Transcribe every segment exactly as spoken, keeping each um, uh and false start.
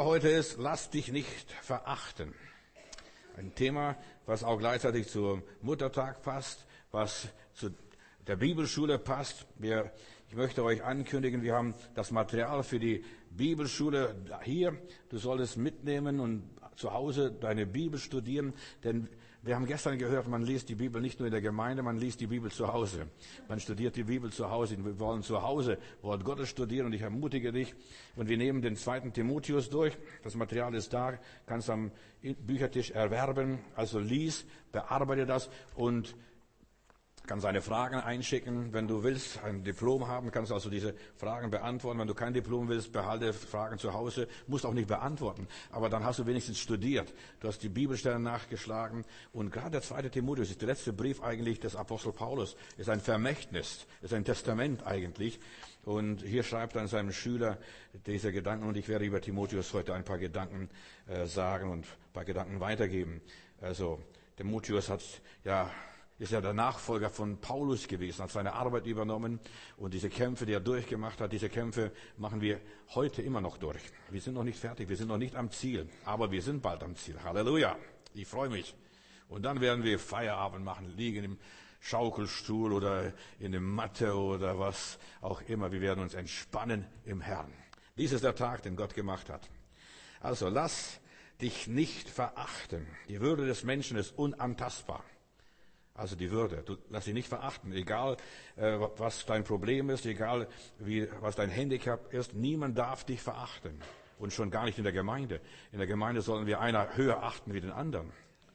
Thema heute ist, lass dich nicht verachten. Ein Thema, was auch gleichzeitig zum Muttertag passt, was zu der Bibelschule passt. Wir, ich möchte euch ankündigen, wir haben das Material für die Bibelschule hier. Du solltest mitnehmen und zu Hause deine Bibel studieren, denn wir haben gestern gehört, man liest die Bibel nicht nur in der Gemeinde, man liest die Bibel zu Hause. Man studiert die Bibel zu Hause. Wir wollen zu Hause Wort Gottes studieren und ich ermutige dich. Und wir nehmen den zweiten Timotheus durch. Das Material ist da, kannst am Büchertisch erwerben. Also lies, bearbeite das und kannst deine Fragen einschicken. Wenn du willst, ein Diplom haben, kannst du also diese Fragen beantworten. Wenn du kein Diplom willst, behalte Fragen zu Hause. Musst auch nicht beantworten. Aber dann hast du wenigstens studiert. Du hast die Bibelstellen nachgeschlagen. Und gerade der zweite Timotheus ist der letzte Brief eigentlich des Apostel Paulus. Ist ein Vermächtnis. Ist ein Testament eigentlich. Und hier schreibt er an seinem Schüler diese Gedanken. Und ich werde über Timotheus heute ein paar Gedanken äh, sagen und ein paar Gedanken weitergeben. Also, Timotheus hat, ja, ist ja der Nachfolger von Paulus gewesen, hat seine Arbeit übernommen und diese Kämpfe, die er durchgemacht hat, diese Kämpfe machen wir heute immer noch durch. Wir sind noch nicht fertig, wir sind noch nicht am Ziel, aber wir sind bald am Ziel. Halleluja, ich freue mich. Und dann werden wir Feierabend machen, liegen im Schaukelstuhl oder in der Matte oder was auch immer. Wir werden uns entspannen im Herrn. Dies ist der Tag, den Gott gemacht hat. Also lass dich nicht verachten. Die Würde des Menschen ist unantastbar. Also die Würde. Du lass dich nicht verachten, egal äh, was dein Problem ist, egal wie was dein Handicap ist. Niemand darf dich verachten und schon gar nicht in der Gemeinde. In der Gemeinde sollen wir einer höher achten wie den anderen.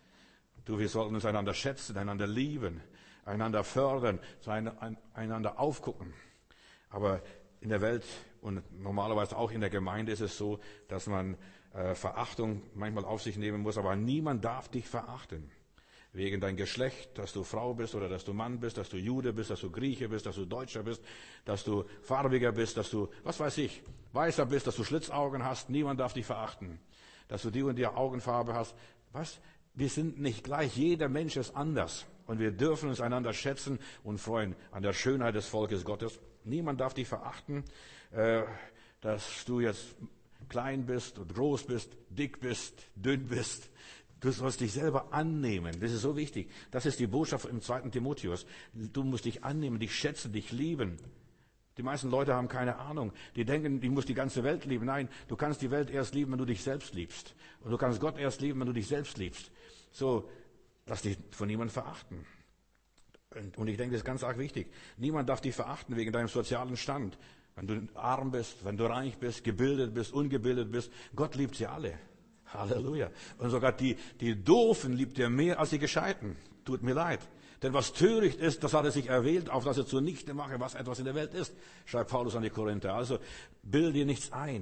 Du, wir sollten uns einander schätzen, einander lieben, einander fördern, einander aufgucken. Aber in der Welt und normalerweise auch in der Gemeinde ist es so, dass man äh, Verachtung manchmal auf sich nehmen muss. Aber niemand darf dich verachten. Wegen dein Geschlecht, dass du Frau bist oder dass du Mann bist, dass du Jude bist, dass du Grieche bist, dass du Deutscher bist, dass du farbiger bist, dass du, was weiß ich, weißer bist, dass du Schlitzaugen hast. Niemand darf dich verachten. Dass du die und die Augenfarbe hast. Was? Wir sind nicht gleich. Jeder Mensch ist anders. Und wir dürfen uns einander schätzen und freuen an der Schönheit des Volkes Gottes. Niemand darf dich verachten, äh, dass du jetzt klein bist und groß bist, dick bist, dünn bist. Du sollst dich selber annehmen. Das ist so wichtig. Das ist die Botschaft im zweiten Timotheus. Du musst dich annehmen, dich schätzen, dich lieben. Die meisten Leute haben keine Ahnung. Die denken, ich muss die ganze Welt lieben. Nein, du kannst die Welt erst lieben, wenn du dich selbst liebst. Und du kannst Gott erst lieben, wenn du dich selbst liebst. So, lass dich von niemandem verachten. Und ich denke, das ist ganz arg wichtig. Niemand darf dich verachten wegen deinem sozialen Stand. Wenn du arm bist, wenn du reich bist, gebildet bist, ungebildet bist. Gott liebt sie alle. Halleluja. Und sogar die, die Doofen liebt er mehr als die Gescheiten. Tut mir leid. Denn was töricht ist, das hat er sich erwählt, auf dass er zunichte mache, was etwas in der Welt ist, schreibt Paulus an die Korinther. Also, bilde dir nichts ein.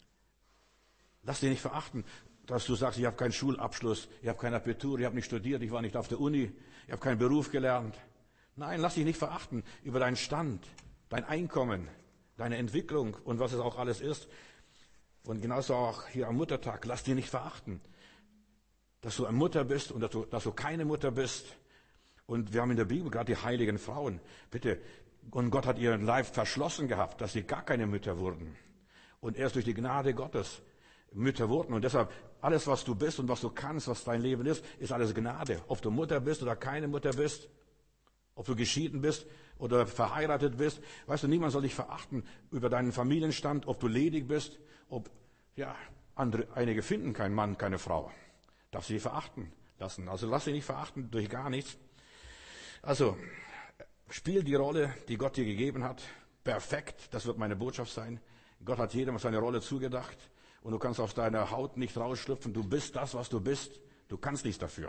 Lass dich nicht verachten, dass du sagst, ich habe keinen Schulabschluss, ich habe kein Abitur, ich habe nicht studiert, ich war nicht auf der Uni, ich habe keinen Beruf gelernt. Nein, lass dich nicht verachten über deinen Stand, dein Einkommen, deine Entwicklung und was es auch alles ist. Und genauso auch hier am Muttertag, lass dich nicht verachten, dass du eine Mutter bist und dass du, dass du keine Mutter bist. Und wir haben in der Bibel gerade die heiligen Frauen. Bitte, und Gott hat ihren Leib verschlossen gehabt, dass sie gar keine Mütter wurden. Und erst durch die Gnade Gottes Mütter wurden. Und deshalb, alles was du bist und was du kannst, was dein Leben ist, ist alles Gnade. Ob du Mutter bist oder keine Mutter bist, ob du geschieden bist oder verheiratet bist. Weißt du, niemand soll dich verachten über deinen Familienstand, ob du ledig bist, ob, ja, andere, einige finden keinen Mann, keine Frau. Darf sie verachten lassen. Also lass dich nicht verachten durch gar nichts. Also, spiel die Rolle, die Gott dir gegeben hat. Perfekt. Das wird meine Botschaft sein. Gott hat jedem seine Rolle zugedacht. Und du kannst aus deiner Haut nicht rausschlüpfen. Du bist das, was du bist. Du kannst nichts dafür.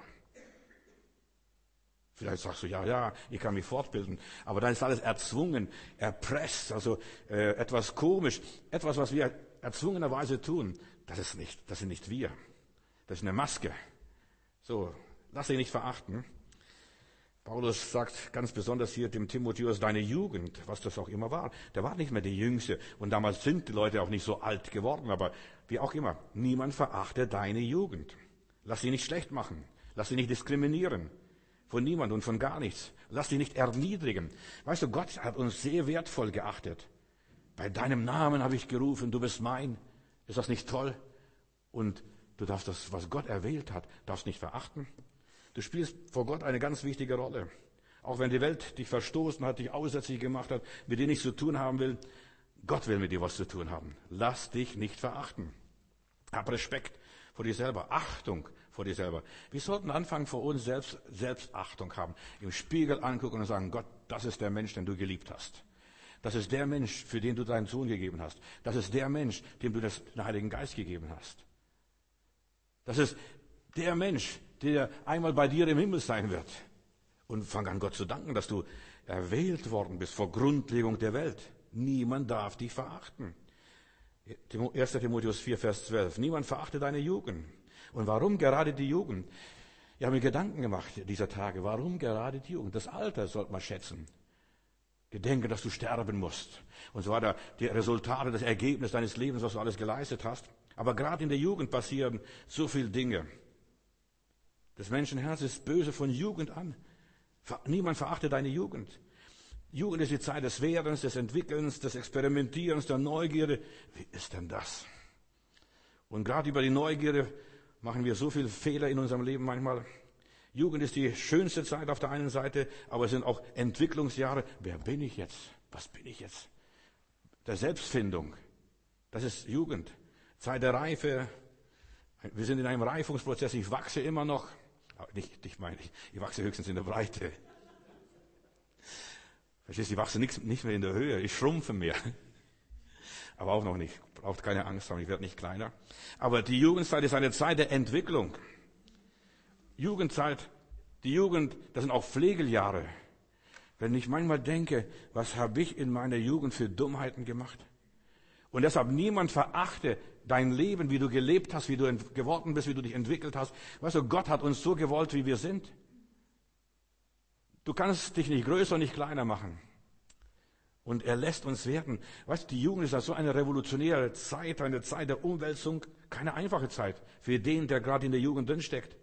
Vielleicht sagst du, ja, ja, ich kann mich fortbilden. Aber dann ist alles erzwungen, erpresst, also äh, etwas komisch. Etwas, was wir erzwungenerweise tun, das ist nicht, das sind nicht wir. Das ist eine Maske. So, lass dich nicht verachten. Paulus sagt ganz besonders hier dem Timotheus, deine Jugend, was das auch immer war, der war nicht mehr der Jüngste. Und damals sind die Leute auch nicht so alt geworden, aber wie auch immer, niemand verachte deine Jugend. Lass sie nicht schlecht machen. Lass sie nicht diskriminieren. Von niemand und von gar nichts. Lass dich nicht erniedrigen. Weißt du, Gott hat uns sehr wertvoll geachtet. Bei deinem Namen habe ich gerufen, du bist mein. Ist das nicht toll? Und du darfst das, was Gott erwählt hat, darfst nicht verachten. Du spielst vor Gott eine ganz wichtige Rolle. Auch wenn die Welt dich verstoßen hat, dich aussätzlich gemacht hat, mit dir nichts zu tun haben will, Gott will mit dir was zu tun haben. Lass dich nicht verachten. Hab Respekt vor dir selber, Achtung vor dir selber. Wir sollten anfangen, vor uns selbst Selbstachtung haben. Im Spiegel angucken und sagen, Gott, das ist der Mensch, den du geliebt hast. Das ist der Mensch, für den du deinen Sohn gegeben hast. Das ist der Mensch, dem du das, den Heiligen Geist gegeben hast. Das ist der Mensch, der einmal bei dir im Himmel sein wird. Und fang an, Gott zu danken, dass du erwählt worden bist vor Grundlegung der Welt. Niemand darf dich verachten. erster Timotheus vier, Vers zwölf. Niemand verachte deine Jugend. Und warum gerade die Jugend? Ich habe mir Gedanken gemacht dieser Tage. Warum gerade die Jugend? Das Alter sollte man schätzen. Gedenke, dass du sterben musst. Und so weiter. Die Resultate, das Ergebnis deines Lebens, was du alles geleistet hast. Aber gerade in der Jugend passieren so viele Dinge. Das Menschenherz ist böse von Jugend an. Niemand verachte deine Jugend. Jugend ist die Zeit des Werdens, des Entwickelns, des Experimentierens, der Neugierde. Wie ist denn das? Und gerade über die Neugierde machen wir so viele Fehler in unserem Leben manchmal. Jugend ist die schönste Zeit auf der einen Seite, aber es sind auch Entwicklungsjahre. Wer bin ich jetzt? Was bin ich jetzt? Der Selbstfindung. Das ist Jugend. Zeit der Reife. Wir sind in einem Reifungsprozess. Ich wachse immer noch. Nicht, ich meine, ich wachse höchstens in der Breite. Verstehst du, ich wachse nicht, nicht mehr in der Höhe. Ich schrumpfe mehr. Aber auch noch nicht. Braucht keine Angst haben, ich werde nicht kleiner. Aber die Jugendzeit ist eine Zeit der Entwicklung. Jugendzeit, die Jugend, das sind auch Pflegeljahre. Wenn ich manchmal denke, was habe ich in meiner Jugend für Dummheiten gemacht? Und deshalb niemand verachte dein Leben, wie du gelebt hast, wie du geworden bist, wie du dich entwickelt hast. Weißt du, Gott hat uns so gewollt, wie wir sind. Du kannst dich nicht größer und nicht kleiner machen. Und er lässt uns werden. Weißt du, die Jugend ist ja so eine revolutionäre Zeit, eine Zeit der Umwälzung. Keine einfache Zeit für den, der gerade in der Jugend drinsteckt.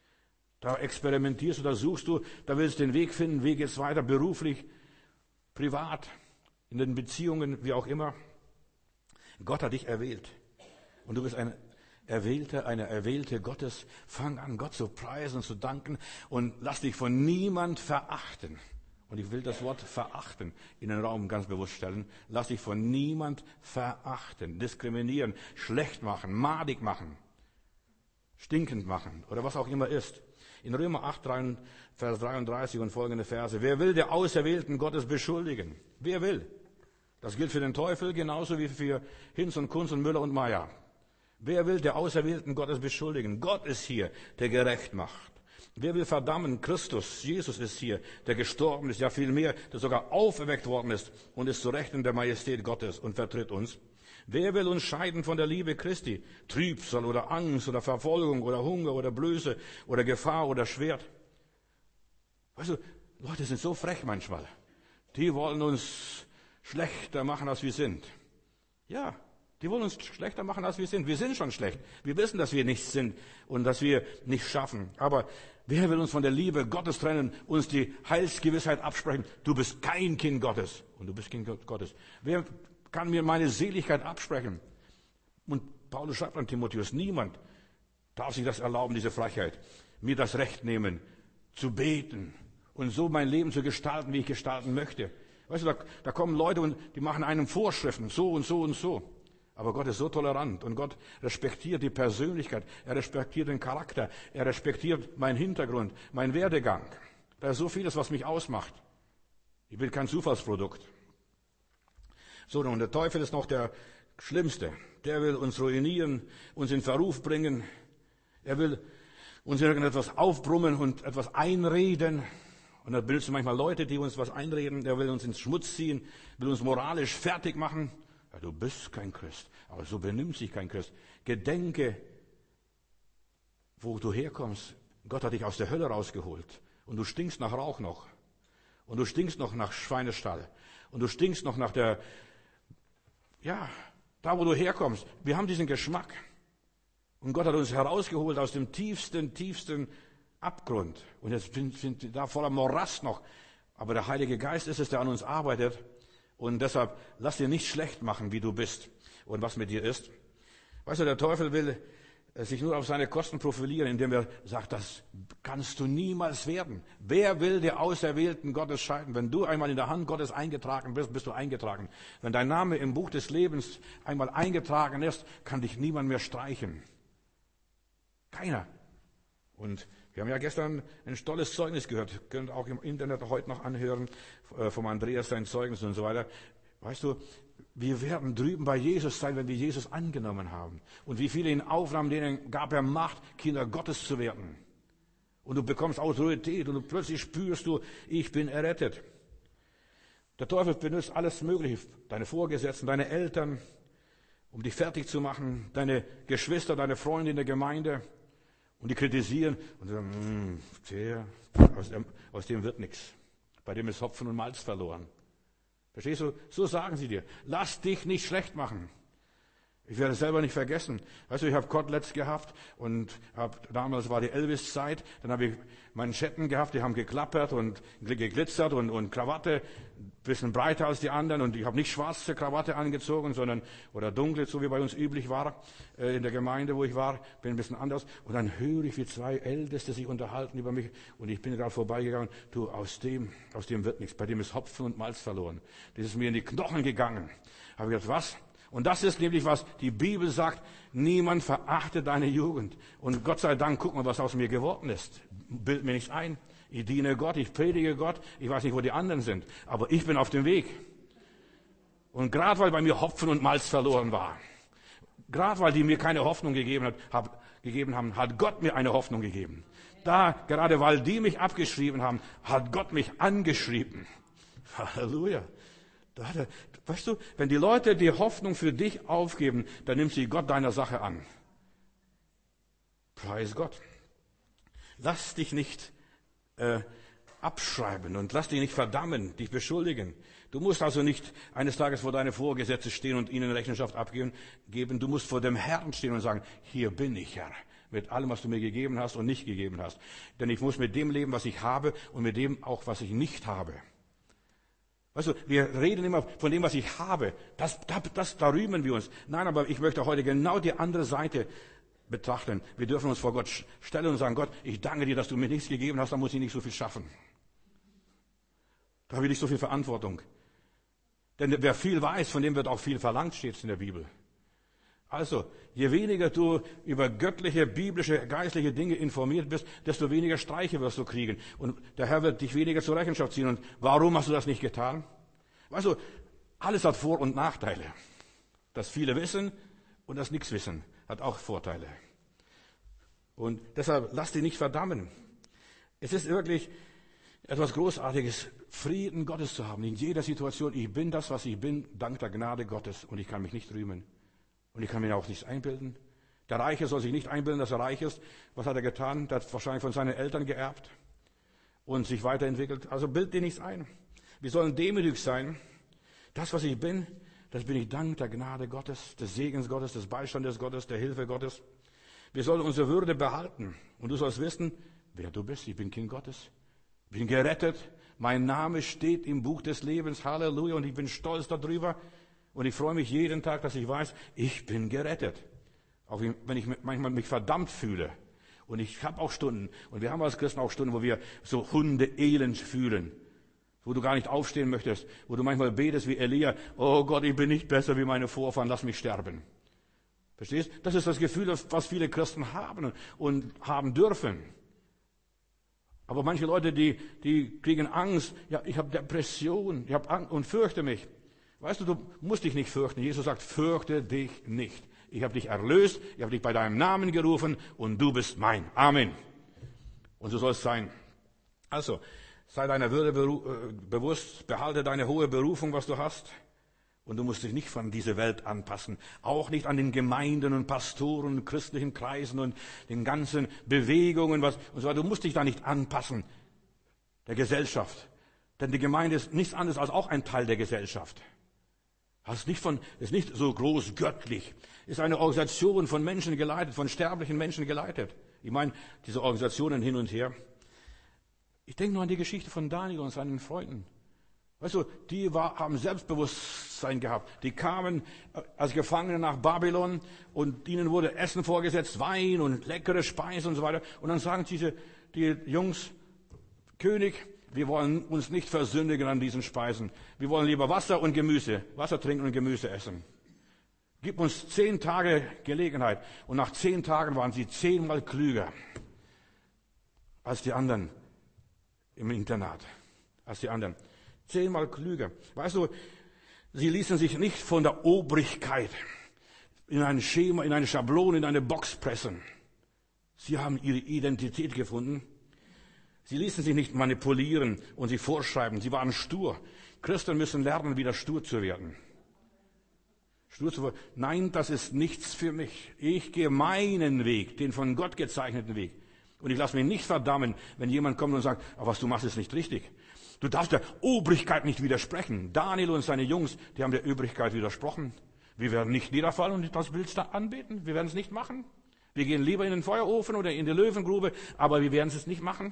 Da experimentierst du, da suchst du, da willst du den Weg finden, wie geht's weiter, beruflich, privat, in den Beziehungen, wie auch immer. Gott hat dich erwählt. Und du bist ein Erwählter, eine Erwählte Gottes. Fang an, Gott zu preisen, zu danken und lass dich von niemand verachten. Und ich will das Wort verachten in den Raum ganz bewusst stellen. Lass dich von niemand verachten, diskriminieren, schlecht machen, madig machen, stinkend machen oder was auch immer ist. In Römer acht, Vers dreiunddreißig und folgende Verse. Wer will der Auserwählten Gottes beschuldigen? Wer will? Das gilt für den Teufel genauso wie für Hinz und Kunz und Müller und Meyer. Wer will der Auserwählten Gottes beschuldigen? Gott ist hier, der gerecht macht. Wer will verdammen? Christus, Jesus ist hier, der gestorben ist, ja viel mehr, der sogar auferweckt worden ist und ist zu Rechten der Majestät Gottes und vertritt uns. Wer will uns scheiden von der Liebe Christi? Trübsal oder Angst oder Verfolgung oder Hunger oder Blöße oder Gefahr oder Schwert. Weißt du, Leute sind so frech manchmal. Die wollen uns schlechter machen, als wir sind. Ja, die wollen uns schlechter machen, als wir sind. Wir sind schon schlecht. Wir wissen, dass wir nichts sind und dass wir nichts schaffen. Aber wer will uns von der Liebe Gottes trennen, uns die Heilsgewissheit absprechen? Du bist kein Kind Gottes und du bist Kind Gottes. Wer kann mir meine Seligkeit absprechen? Und Paulus schreibt an Timotheus, niemand darf sich das erlauben, diese Frechheit, mir das Recht nehmen, zu beten und so mein Leben zu gestalten, wie ich gestalten möchte. Weißt du, da, da kommen Leute und die machen einem Vorschriften, so und so und so. Aber Gott ist so tolerant und Gott respektiert die Persönlichkeit, er respektiert den Charakter, er respektiert meinen Hintergrund, meinen Werdegang. Da ist so vieles, was mich ausmacht. Ich bin kein Zufallsprodukt. So, und der Teufel ist noch der Schlimmste. Der will uns ruinieren, uns in Verruf bringen. Er will uns irgendetwas aufbrummen und etwas einreden. Und da benutzt manchmal Leute, die uns was einreden. Der will uns ins Schmutz ziehen, will uns moralisch fertig machen. Ja, du bist kein Christ, aber so benimmt sich kein Christ. Gedenke, wo du herkommst. Gott hat dich aus der Hölle rausgeholt. Und du stinkst nach Rauch noch. Und du stinkst noch nach Schweinestall. Und du stinkst noch nach der, ja, da wo du herkommst. Wir haben diesen Geschmack. Und Gott hat uns herausgeholt aus dem tiefsten, tiefsten Abgrund. Und jetzt sind wir da voller Morast noch. Aber der Heilige Geist ist es, der an uns arbeitet. Und deshalb lass dir nicht schlecht machen, wie du bist und was mit dir ist. Weißt du, der Teufel will sich nur auf seine Kosten profilieren, indem er sagt, das kannst du niemals werden. Wer will die Auserwählten Gottes scheiden? Wenn du einmal in der Hand Gottes eingetragen bist, bist du eingetragen. Wenn dein Name im Buch des Lebens einmal eingetragen ist, kann dich niemand mehr streichen. Keiner. Und wir haben ja gestern ein tolles Zeugnis gehört. Ihr könnt auch im Internet heute noch anhören, vom Andreas sein Zeugnis und so weiter. Weißt du, wir werden drüben bei Jesus sein, wenn wir Jesus angenommen haben. Und wie viele ihn aufnahmen, denen gab er Macht, Kinder Gottes zu werden. Und du bekommst Autorität und du plötzlich spürst du, ich bin errettet. Der Teufel benutzt alles Mögliche, deine Vorgesetzten, deine Eltern, um dich fertig zu machen, deine Geschwister, deine Freunde in der Gemeinde. Und die kritisieren und sagen, der, aus, dem, aus dem wird nichts. Bei dem ist Hopfen und Malz verloren. Verstehst du? So sagen sie dir. Lass dich nicht schlecht machen. Ich werde es selber nicht vergessen. Weißt du, ich habe Koteletts gehabt und hab, damals war die Elvis-Zeit. Dann habe ich Manschetten gehabt, die haben geklappert und geglitzert und, und Krawatte ein bisschen breiter als die anderen. Und ich habe nicht schwarze Krawatte angezogen, sondern oder dunkle, so wie bei uns üblich war äh, in der Gemeinde, wo ich war. Bin ein bisschen anders. Und dann höre ich, wie zwei Älteste sich unterhalten über mich. Und ich bin gerade vorbeigegangen. Du, aus dem, aus dem wird nichts. Bei dem ist Hopfen und Malz verloren. Das ist mir in die Knochen gegangen. Habe ich gedacht, was? Und das ist nämlich, was die Bibel sagt, niemand verachte deine Jugend. Und Gott sei Dank, guck mal, was aus mir geworden ist. Bild mir nichts ein. Ich diene Gott, ich predige Gott. Ich weiß nicht, wo die anderen sind. Aber ich bin auf dem Weg. Und gerade weil bei mir Hopfen und Malz verloren war, gerade weil die mir keine Hoffnung gegeben, hat, hab, gegeben haben, hat Gott mir eine Hoffnung gegeben. Da, gerade weil die mich abgeschrieben haben, hat Gott mich angeschrieben. Halleluja. Da, da, weißt du, wenn die Leute die Hoffnung für dich aufgeben, dann nimmt sie Gott deiner Sache an. Preis Gott. Lass dich nicht äh, abschreiben und lass dich nicht verdammen, dich beschuldigen. Du musst also nicht eines Tages vor deine Vorgesetzten stehen und ihnen Rechenschaft abgeben. Geben. Du musst vor dem Herrn stehen und sagen, hier bin ich, Herr, mit allem, was du mir gegeben hast und nicht gegeben hast. Denn ich muss mit dem leben, was ich habe und mit dem auch, was ich nicht habe. Weißt du, wir reden immer von dem, was ich habe. Das, das, das, da rühmen wir uns. Nein, aber ich möchte heute genau die andere Seite betrachten. Wir dürfen uns vor Gott stellen und sagen, Gott, ich danke dir, dass du mir nichts gegeben hast, da muss ich nicht so viel schaffen. Da habe ich nicht so viel Verantwortung. Denn wer viel weiß, von dem wird auch viel verlangt, steht es in der Bibel. Also, je weniger du über göttliche, biblische, geistliche Dinge informiert bist, desto weniger Streiche wirst du kriegen. Und der Herr wird dich weniger zur Rechenschaft ziehen. Und warum hast du das nicht getan? Weißt du, alles hat Vor- und Nachteile. Das viele wissen und das nichts wissen, hat auch Vorteile. Und deshalb lass dich nicht verdammen. Es ist wirklich etwas Großartiges, Frieden Gottes zu haben. In jeder Situation, ich bin das, was ich bin, dank der Gnade Gottes. Und ich kann mich nicht rühmen. Und ich kann mir auch nichts einbilden. Der Reiche soll sich nicht einbilden, dass er reich ist. Was hat er getan? Der hat wahrscheinlich von seinen Eltern geerbt und sich weiterentwickelt. Also bild dir nichts ein. Wir sollen demütig sein. Das, was ich bin, das bin ich dank der Gnade Gottes, des Segens Gottes, des Beistandes Gottes, der Hilfe Gottes. Wir sollen unsere Würde behalten. Und du sollst wissen, wer du bist. Ich bin Kind Gottes. Ich bin gerettet. Mein Name steht im Buch des Lebens. Halleluja. Und ich bin stolz darüber. Und ich freue mich jeden Tag, dass ich weiß, ich bin gerettet. Auch wenn ich manchmal mich verdammt fühle. Und ich habe auch Stunden, und wir haben als Christen auch Stunden, wo wir so hundeelend fühlen. Wo du gar nicht aufstehen möchtest. Wo du manchmal betest wie Elia, oh Gott, ich bin nicht besser wie meine Vorfahren, lass mich sterben. Verstehst? Das ist das Gefühl, was viele Christen haben und haben dürfen. Aber manche Leute, die, die kriegen Angst. Ja, ich habe Depression, ich habe Angst und fürchte mich. Weißt du, du musst dich nicht fürchten. Jesus sagt, fürchte dich nicht. Ich habe dich erlöst, ich habe dich bei deinem Namen gerufen und du bist mein. Amen. Und so soll es sein. Also, sei deiner Würde beru- äh, bewusst, behalte deine hohe Berufung, was du hast. Und du musst dich nicht von dieser Welt anpassen. Auch nicht an den Gemeinden und Pastoren und christlichen Kreisen und den ganzen Bewegungen. Was, und so weiter. Du musst dich da nicht anpassen, der Gesellschaft. Denn die Gemeinde ist nichts anderes als auch ein Teil der Gesellschaft. Das ist nicht, von, ist nicht so groß göttlich. Ist eine Organisation von Menschen geleitet, von sterblichen Menschen geleitet. Ich meine, diese Organisationen hin und her. Ich denke nur an die Geschichte von Daniel und seinen Freunden. Weißt du, die war, haben Selbstbewusstsein Bewusstsein gehabt. Die kamen als Gefangene nach Babylon und ihnen wurde Essen vorgesetzt, Wein und leckere Speisen und so weiter. Und dann sagen diese, die Jungs, König, wir wollen uns nicht versündigen an diesen Speisen. Wir wollen lieber Wasser und Gemüse, Wasser trinken und Gemüse essen. Gib uns zehn Tage Gelegenheit. Und nach zehn Tagen waren sie zehnmal klüger als die anderen im Internat. Als die anderen. Zehnmal klüger. Weißt du, sie ließen sich nicht von der Obrigkeit in ein Schema, in eine Schablone, in eine Box pressen. Sie haben ihre Identität gefunden. Sie ließen sich nicht manipulieren und sie vorschreiben. Sie waren stur. Christen müssen lernen, wieder stur zu werden. Stur zu werden. Nein, das ist nichts für mich. Ich gehe meinen Weg, den von Gott gezeichneten Weg. Und ich lasse mich nicht verdammen, wenn jemand kommt und sagt, aber was du machst, ist nicht richtig. Du darfst der Obrigkeit nicht widersprechen. Daniel und seine Jungs, die haben der Obrigkeit widersprochen. Wir werden nicht niederfallen und das Bild da anbeten. Wir werden es nicht machen. Wir gehen lieber in den Feuerofen oder in die Löwengrube, aber wir werden es nicht machen.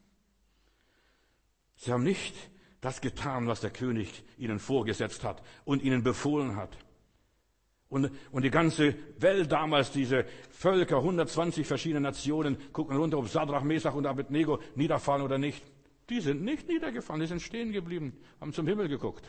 Sie haben nicht das getan, was der König ihnen vorgesetzt hat und ihnen befohlen hat. Und, und die ganze Welt damals, diese Völker, hundertzwanzig verschiedene Nationen, gucken runter, ob Sadrach, Mesach und Abednego niederfallen oder nicht. Die sind nicht niedergefallen, die sind stehen geblieben, haben zum Himmel geguckt.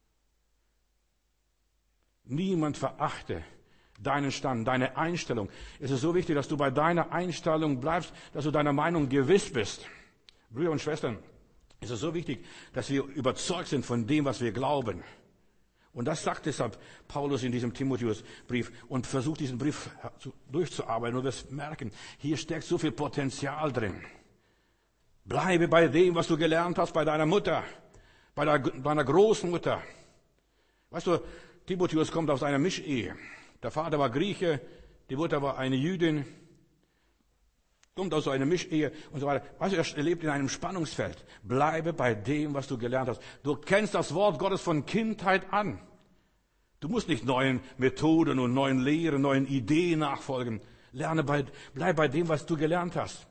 Niemand verachte deinen Stand, deine Einstellung. Es ist so wichtig, dass du bei deiner Einstellung bleibst, dass du deiner Meinung gewiss bist. Brüder und Schwestern, es ist so wichtig, dass wir überzeugt sind von dem, was wir glauben. Und das sagt deshalb Paulus in diesem Timotheusbrief und versucht diesen Brief durchzuarbeiten. Und wir merken, hier steckt so viel Potenzial drin. Bleibe bei dem, was du gelernt hast, bei deiner Mutter, bei deiner Großmutter. Weißt du, Timotheus kommt aus einer Mischehe. Der Vater war Grieche, die Mutter war eine Jüdin. Kommt aus einer Mischehe und so weiter. Weißt du, er lebt in einem Spannungsfeld. Bleibe bei dem, was du gelernt hast. Du kennst das Wort Gottes von Kindheit an. Du musst nicht neuen Methoden und neuen Lehren, neuen Ideen nachfolgen. Lerne bei, bleib bei dem, was du gelernt hast.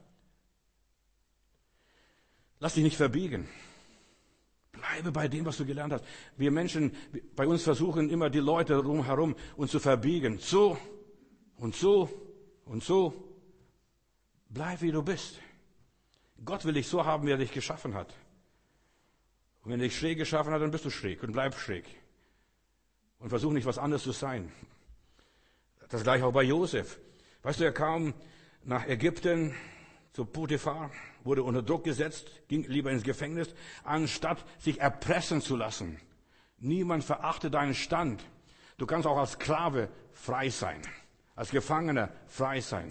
Lass dich nicht verbiegen. Bleibe bei dem, was du gelernt hast. Wir Menschen, bei uns versuchen immer die Leute rumherum uns zu verbiegen. So und so und so. Bleib, wie du bist. Gott will dich so haben, wie er dich geschaffen hat. Und wenn er dich schräg geschaffen hat, dann bist du schräg und bleib schräg. Und versuch nicht, was anderes zu sein. Das gleiche auch bei Josef. Weißt du, er kam nach Ägypten zu Potiphar, wurde unter Druck gesetzt, ging lieber ins Gefängnis, anstatt sich erpressen zu lassen. Niemand verachte deinen Stand. Du kannst auch als Sklave frei sein, als Gefangener frei sein.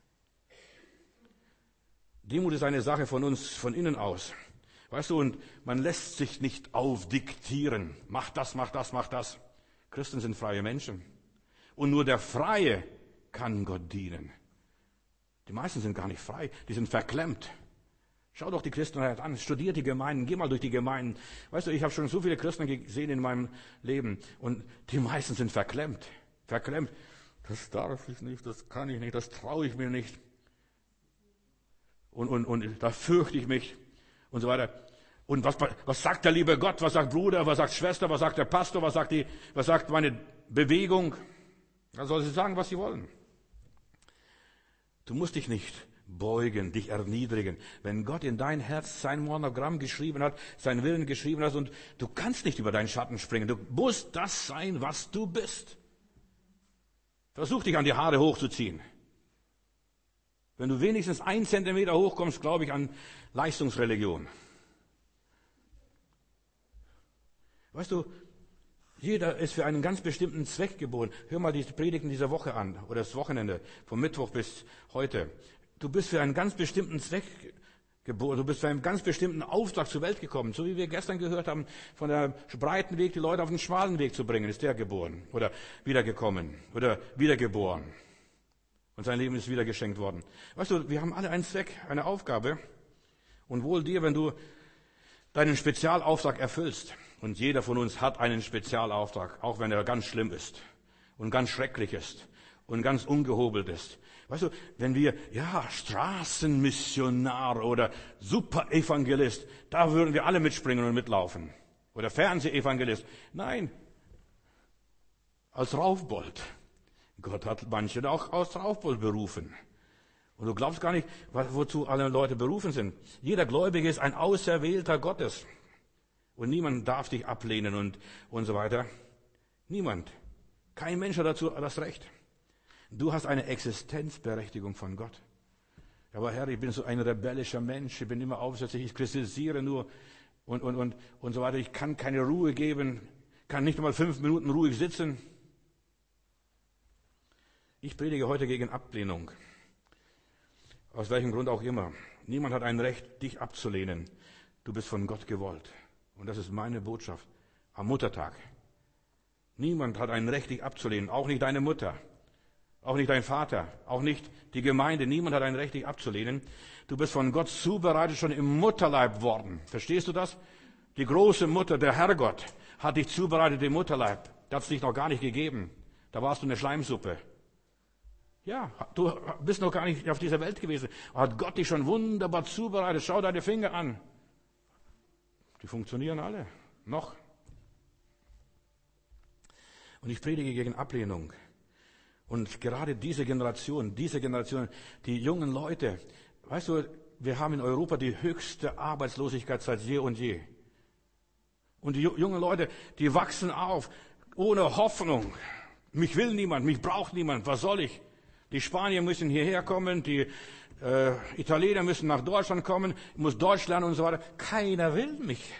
Demut ist eine Sache von uns, von innen aus. Weißt du, und man lässt sich nicht aufdiktieren. Mach das, mach das, mach das. Christen sind freie Menschen. Und nur der Freie kann Gott dienen. Die meisten sind gar nicht frei, die sind verklemmt. Schau doch die Christenheit an, studier die Gemeinden, geh mal durch die Gemeinden. Weißt du, ich habe schon so viele Christen gesehen in meinem Leben und die meisten sind verklemmt. Verklemmt. Das darf ich nicht, das kann ich nicht, das traue ich mir nicht. Und, und, und da fürchte ich mich und so weiter. Und was, was sagt der liebe Gott? Was sagt Bruder? Was sagt Schwester? Was sagt der Pastor? Was sagt die, was sagt meine Bewegung? Da soll sie sagen, was sie wollen. Du musst dich nicht beugen, dich erniedrigen. Wenn Gott in dein Herz sein Monogramm geschrieben hat, seinen Willen geschrieben hat und du kannst nicht über deinen Schatten springen. Du musst das sein, was du bist. Versuch dich an die Haare hochzuziehen. Wenn du wenigstens ein Zentimeter hochkommst, glaube ich an Leistungsreligion. Weißt du, jeder ist für einen ganz bestimmten Zweck geboren. Hör mal die Predigten dieser Woche an, oder das Wochenende, vom Mittwoch bis heute. Du bist für einen ganz bestimmten Zweck geboren. Du bist für einen ganz bestimmten Auftrag zur Welt gekommen. So wie wir gestern gehört haben, von der breiten Weg die Leute auf den schmalen Weg zu bringen, ist der geboren. Oder wiedergekommen. Oder wiedergeboren. Und sein Leben ist wieder geschenkt worden. Weißt du, wir haben alle einen Zweck, eine Aufgabe. Und wohl dir, wenn du deinen Spezialauftrag erfüllst. Und jeder von uns hat einen Spezialauftrag, auch wenn er ganz schlimm ist und ganz schrecklich ist und ganz ungehobelt ist. Weißt du, wenn wir, ja, Straßenmissionar oder Superevangelist, da würden wir alle mitspringen und mitlaufen. Oder Fernsehevangelist. Nein, als Raufbold. Gott hat manche auch als Raufbold berufen. Und du glaubst gar nicht, wozu alle Leute berufen sind. Jeder Gläubige ist ein Auserwählter Gottes. Und niemand darf dich ablehnen und, und so weiter. Niemand. Kein Mensch hat dazu das Recht. Du hast eine Existenzberechtigung von Gott. Aber Herr, ich bin so ein rebellischer Mensch. Ich bin immer aufsätzlich. Ich kritisiere nur und, und, und, und so weiter. Ich kann keine Ruhe geben. Kann nicht einmal fünf Minuten ruhig sitzen. Ich predige heute gegen Ablehnung. Aus welchem Grund auch immer. Niemand hat ein Recht, dich abzulehnen. Du bist von Gott gewollt. Und das ist meine Botschaft am Muttertag. Niemand hat ein Recht, dich abzulehnen. Auch nicht deine Mutter. Auch nicht dein Vater. Auch nicht die Gemeinde. Niemand hat ein Recht, dich abzulehnen. Du bist von Gott zubereitet, schon im Mutterleib worden. Verstehst du das? Die große Mutter, der Herrgott, hat dich zubereitet im Mutterleib. Das hat es dich noch gar nicht gegeben. Da warst du eine Schleimsuppe. Ja, du bist noch gar nicht auf dieser Welt gewesen. Hat Gott dich schon wunderbar zubereitet. Schau deine Finger an. Die funktionieren alle. Noch. Und ich predige gegen Ablehnung. Und gerade diese Generation, diese Generation, die jungen Leute, weißt du, wir haben in Europa die höchste Arbeitslosigkeit seit je und je. Und die jungen Leute, die wachsen auf ohne Hoffnung. Mich will niemand, mich braucht niemand, was soll ich? Die Spanier müssen hierher kommen, die äh, Italiener müssen nach Deutschland kommen, ich muss Deutsch lernen und so weiter. Keiner will mich.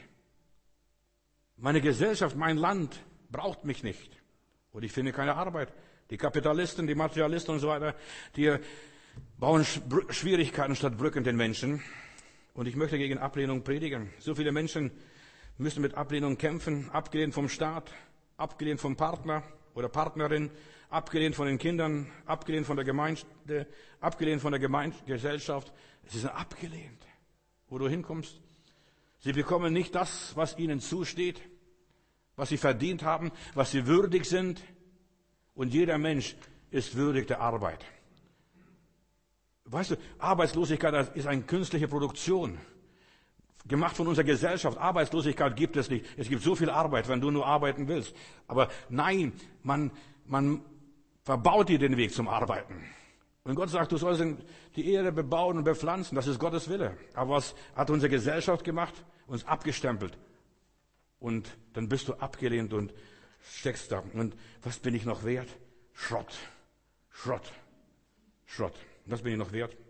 Meine Gesellschaft, mein Land braucht mich nicht. Und ich finde keine Arbeit. Die Kapitalisten, die Materialisten und so weiter, die bauen Schwierigkeiten statt Brücken den Menschen. Und ich möchte gegen Ablehnung predigen. So viele Menschen müssen mit Ablehnung kämpfen, abgelehnt vom Staat, abgelehnt vom Partner oder Partnerin, abgelehnt von den Kindern, abgelehnt von der Gemeinde, abgelehnt von der Gemeinde, Gesellschaft. Sie sind abgelehnt, wo du hinkommst. Sie bekommen nicht das, was ihnen zusteht, was sie verdient haben, was sie würdig sind. Und jeder Mensch ist würdig der Arbeit. Weißt du, Arbeitslosigkeit ist eine künstliche Produktion, gemacht von unserer Gesellschaft. Arbeitslosigkeit gibt es nicht. Es gibt so viel Arbeit, wenn du nur arbeiten willst. Aber nein, man, man verbaut dir den Weg zum Arbeiten. Und Gott sagt, du sollst die Erde bebauen und bepflanzen. Das ist Gottes Wille. Aber was hat unsere Gesellschaft gemacht? Uns abgestempelt. Und dann bist du abgelehnt und steckst da. Und was bin ich noch wert? Schrott. Schrott. Schrott. Was bin ich noch wert?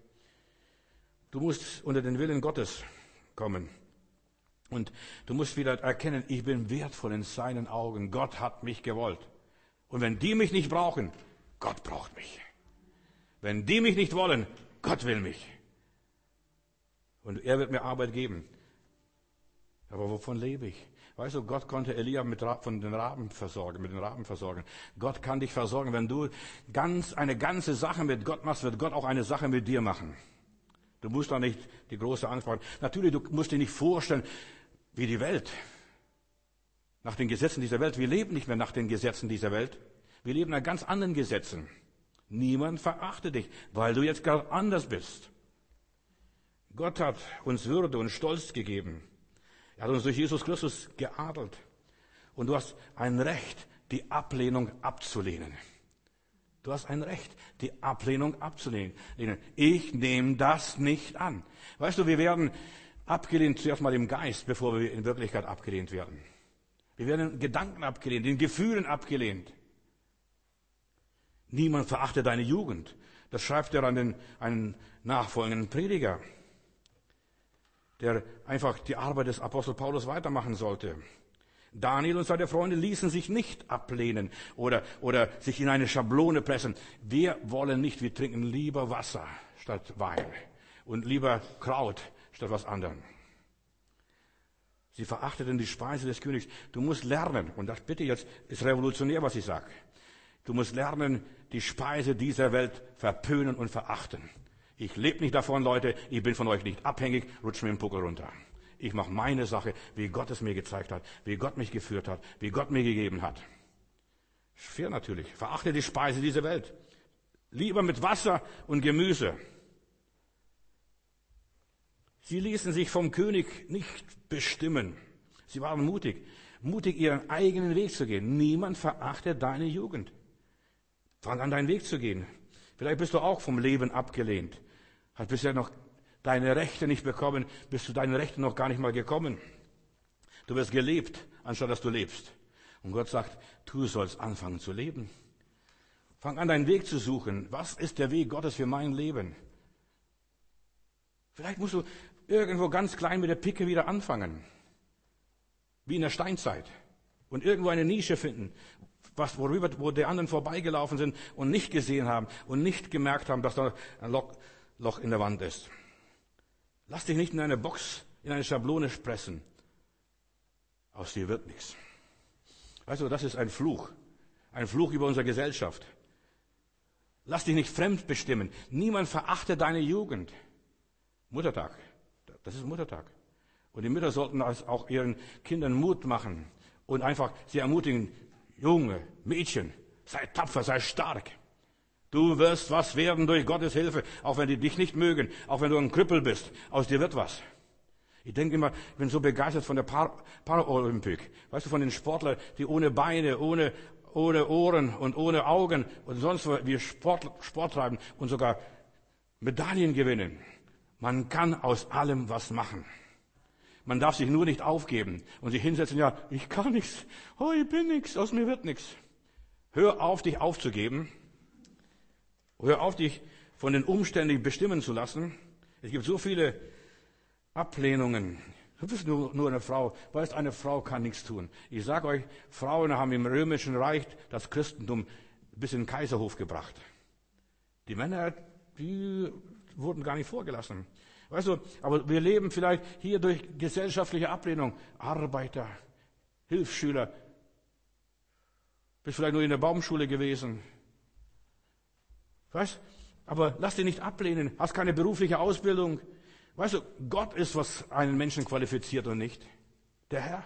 Du musst unter den Willen Gottes kommen. Und du musst wieder erkennen, ich bin wertvoll in seinen Augen. Gott hat mich gewollt. Und wenn die mich nicht brauchen, Gott braucht mich. Wenn die mich nicht wollen, Gott will mich. Und er wird mir Arbeit geben. Aber wovon lebe ich? Weißt du, Gott konnte Elia mit von den Raben versorgen, mit den Raben versorgen. Gott kann dich versorgen. Wenn du ganz eine ganze Sache mit Gott machst, wird Gott auch eine Sache mit dir machen. Du musst da nicht die große Angst haben. Natürlich, du musst dir nicht vorstellen, wie die Welt. Nach den Gesetzen dieser Welt. Wir leben nicht mehr nach den Gesetzen dieser Welt. Wir leben nach ganz anderen Gesetzen. Niemand verachtet dich, weil du jetzt ganz anders bist. Gott hat uns Würde und Stolz gegeben. Er hat uns durch Jesus Christus geadelt. Und du hast ein Recht, die Ablehnung abzulehnen. Du hast ein Recht, die Ablehnung abzulehnen. Ich nehme das nicht an. Weißt du, wir werden abgelehnt zuerst mal im Geist, bevor wir in Wirklichkeit abgelehnt werden. Wir werden in Gedanken abgelehnt, in Gefühlen abgelehnt. Niemand verachtet deine Jugend. Das schreibt er an den einen nachfolgenden Prediger, der einfach die Arbeit des Apostel Paulus weitermachen sollte. Daniel und seine Freunde ließen sich nicht ablehnen oder, oder sich in eine Schablone pressen. Wir wollen nicht, wir trinken lieber Wasser statt Wein und lieber Kraut statt was anderem. Sie verachteten die Speise des Königs. Du musst lernen, und das bitte jetzt ist revolutionär, was ich sage. Du musst lernen, die Speise dieser Welt verpönen und verachten. Ich lebe nicht davon, Leute, ich bin von euch nicht abhängig, rutscht mir den Puckel runter. Ich mache meine Sache, wie Gott es mir gezeigt hat, wie Gott mich geführt hat, wie Gott mir gegeben hat. Fair natürlich. Verachte die Speise dieser Welt. Lieber mit Wasser und Gemüse. Sie ließen sich vom König nicht bestimmen. Sie waren mutig. mutig, ihren eigenen Weg zu gehen. Niemand verachtet deine Jugend. Fang an, deinen Weg zu gehen. Vielleicht bist du auch vom Leben abgelehnt. Hast bisher noch deine Rechte nicht bekommen, bist du deine Rechte noch gar nicht mal gekommen. Du wirst gelebt, anstatt dass du lebst. Und Gott sagt, du sollst anfangen zu leben. Fang an, deinen Weg zu suchen. Was ist der Weg Gottes für mein Leben? Vielleicht musst du irgendwo ganz klein mit der Picke wieder anfangen. Wie in der Steinzeit. Und irgendwo eine Nische finden, was, worüber, wo die anderen vorbeigelaufen sind und nicht gesehen haben und nicht gemerkt haben, dass da ein Loch, Loch in der Wand ist. Lass dich nicht in eine Box, in eine Schablone pressen. Aus dir wird nichts. Weißt du, das ist ein Fluch. Ein Fluch über unsere Gesellschaft. Lass dich nicht fremd bestimmen. Niemand verachte deine Jugend. Muttertag. Das ist Muttertag. Und die Mütter sollten auch ihren Kindern Mut machen und einfach sie ermutigen, Junge, Mädchen, sei tapfer, sei stark. Du wirst was werden durch Gottes Hilfe, auch wenn die dich nicht mögen, auch wenn du ein Krüppel bist. Aus dir wird was. Ich denke immer, ich bin so begeistert von der Par- Paralympik. Weißt du, von den Sportlern, die ohne Beine, ohne, ohne Ohren und ohne Augen und sonst wo wir Sport, Sport treiben und sogar Medaillen gewinnen. Man kann aus allem was machen. Man darf sich nur nicht aufgeben und sich hinsetzen, ja, ich kann nichts, oh, ich bin nichts, aus mir wird nichts. Hör auf, dich aufzugeben. Hör auf, dich von den Umständen bestimmen zu lassen. Es gibt so viele Ablehnungen. Du bist nur, nur eine Frau. Weißt, eine Frau kann nichts tun. Ich sage euch, Frauen haben im Römischen Reich das Christentum bis in den Kaiserhof gebracht. Die Männer, die wurden gar nicht vorgelassen. Weißt du, aber wir leben vielleicht hier durch gesellschaftliche Ablehnung. Arbeiter, Hilfsschüler. Bist vielleicht nur in der Baumschule gewesen. Weißt, aber lass dich nicht ablehnen. Hast keine berufliche Ausbildung. Weißt du, Gott ist, was einen Menschen qualifiziert und nicht. Der Herr.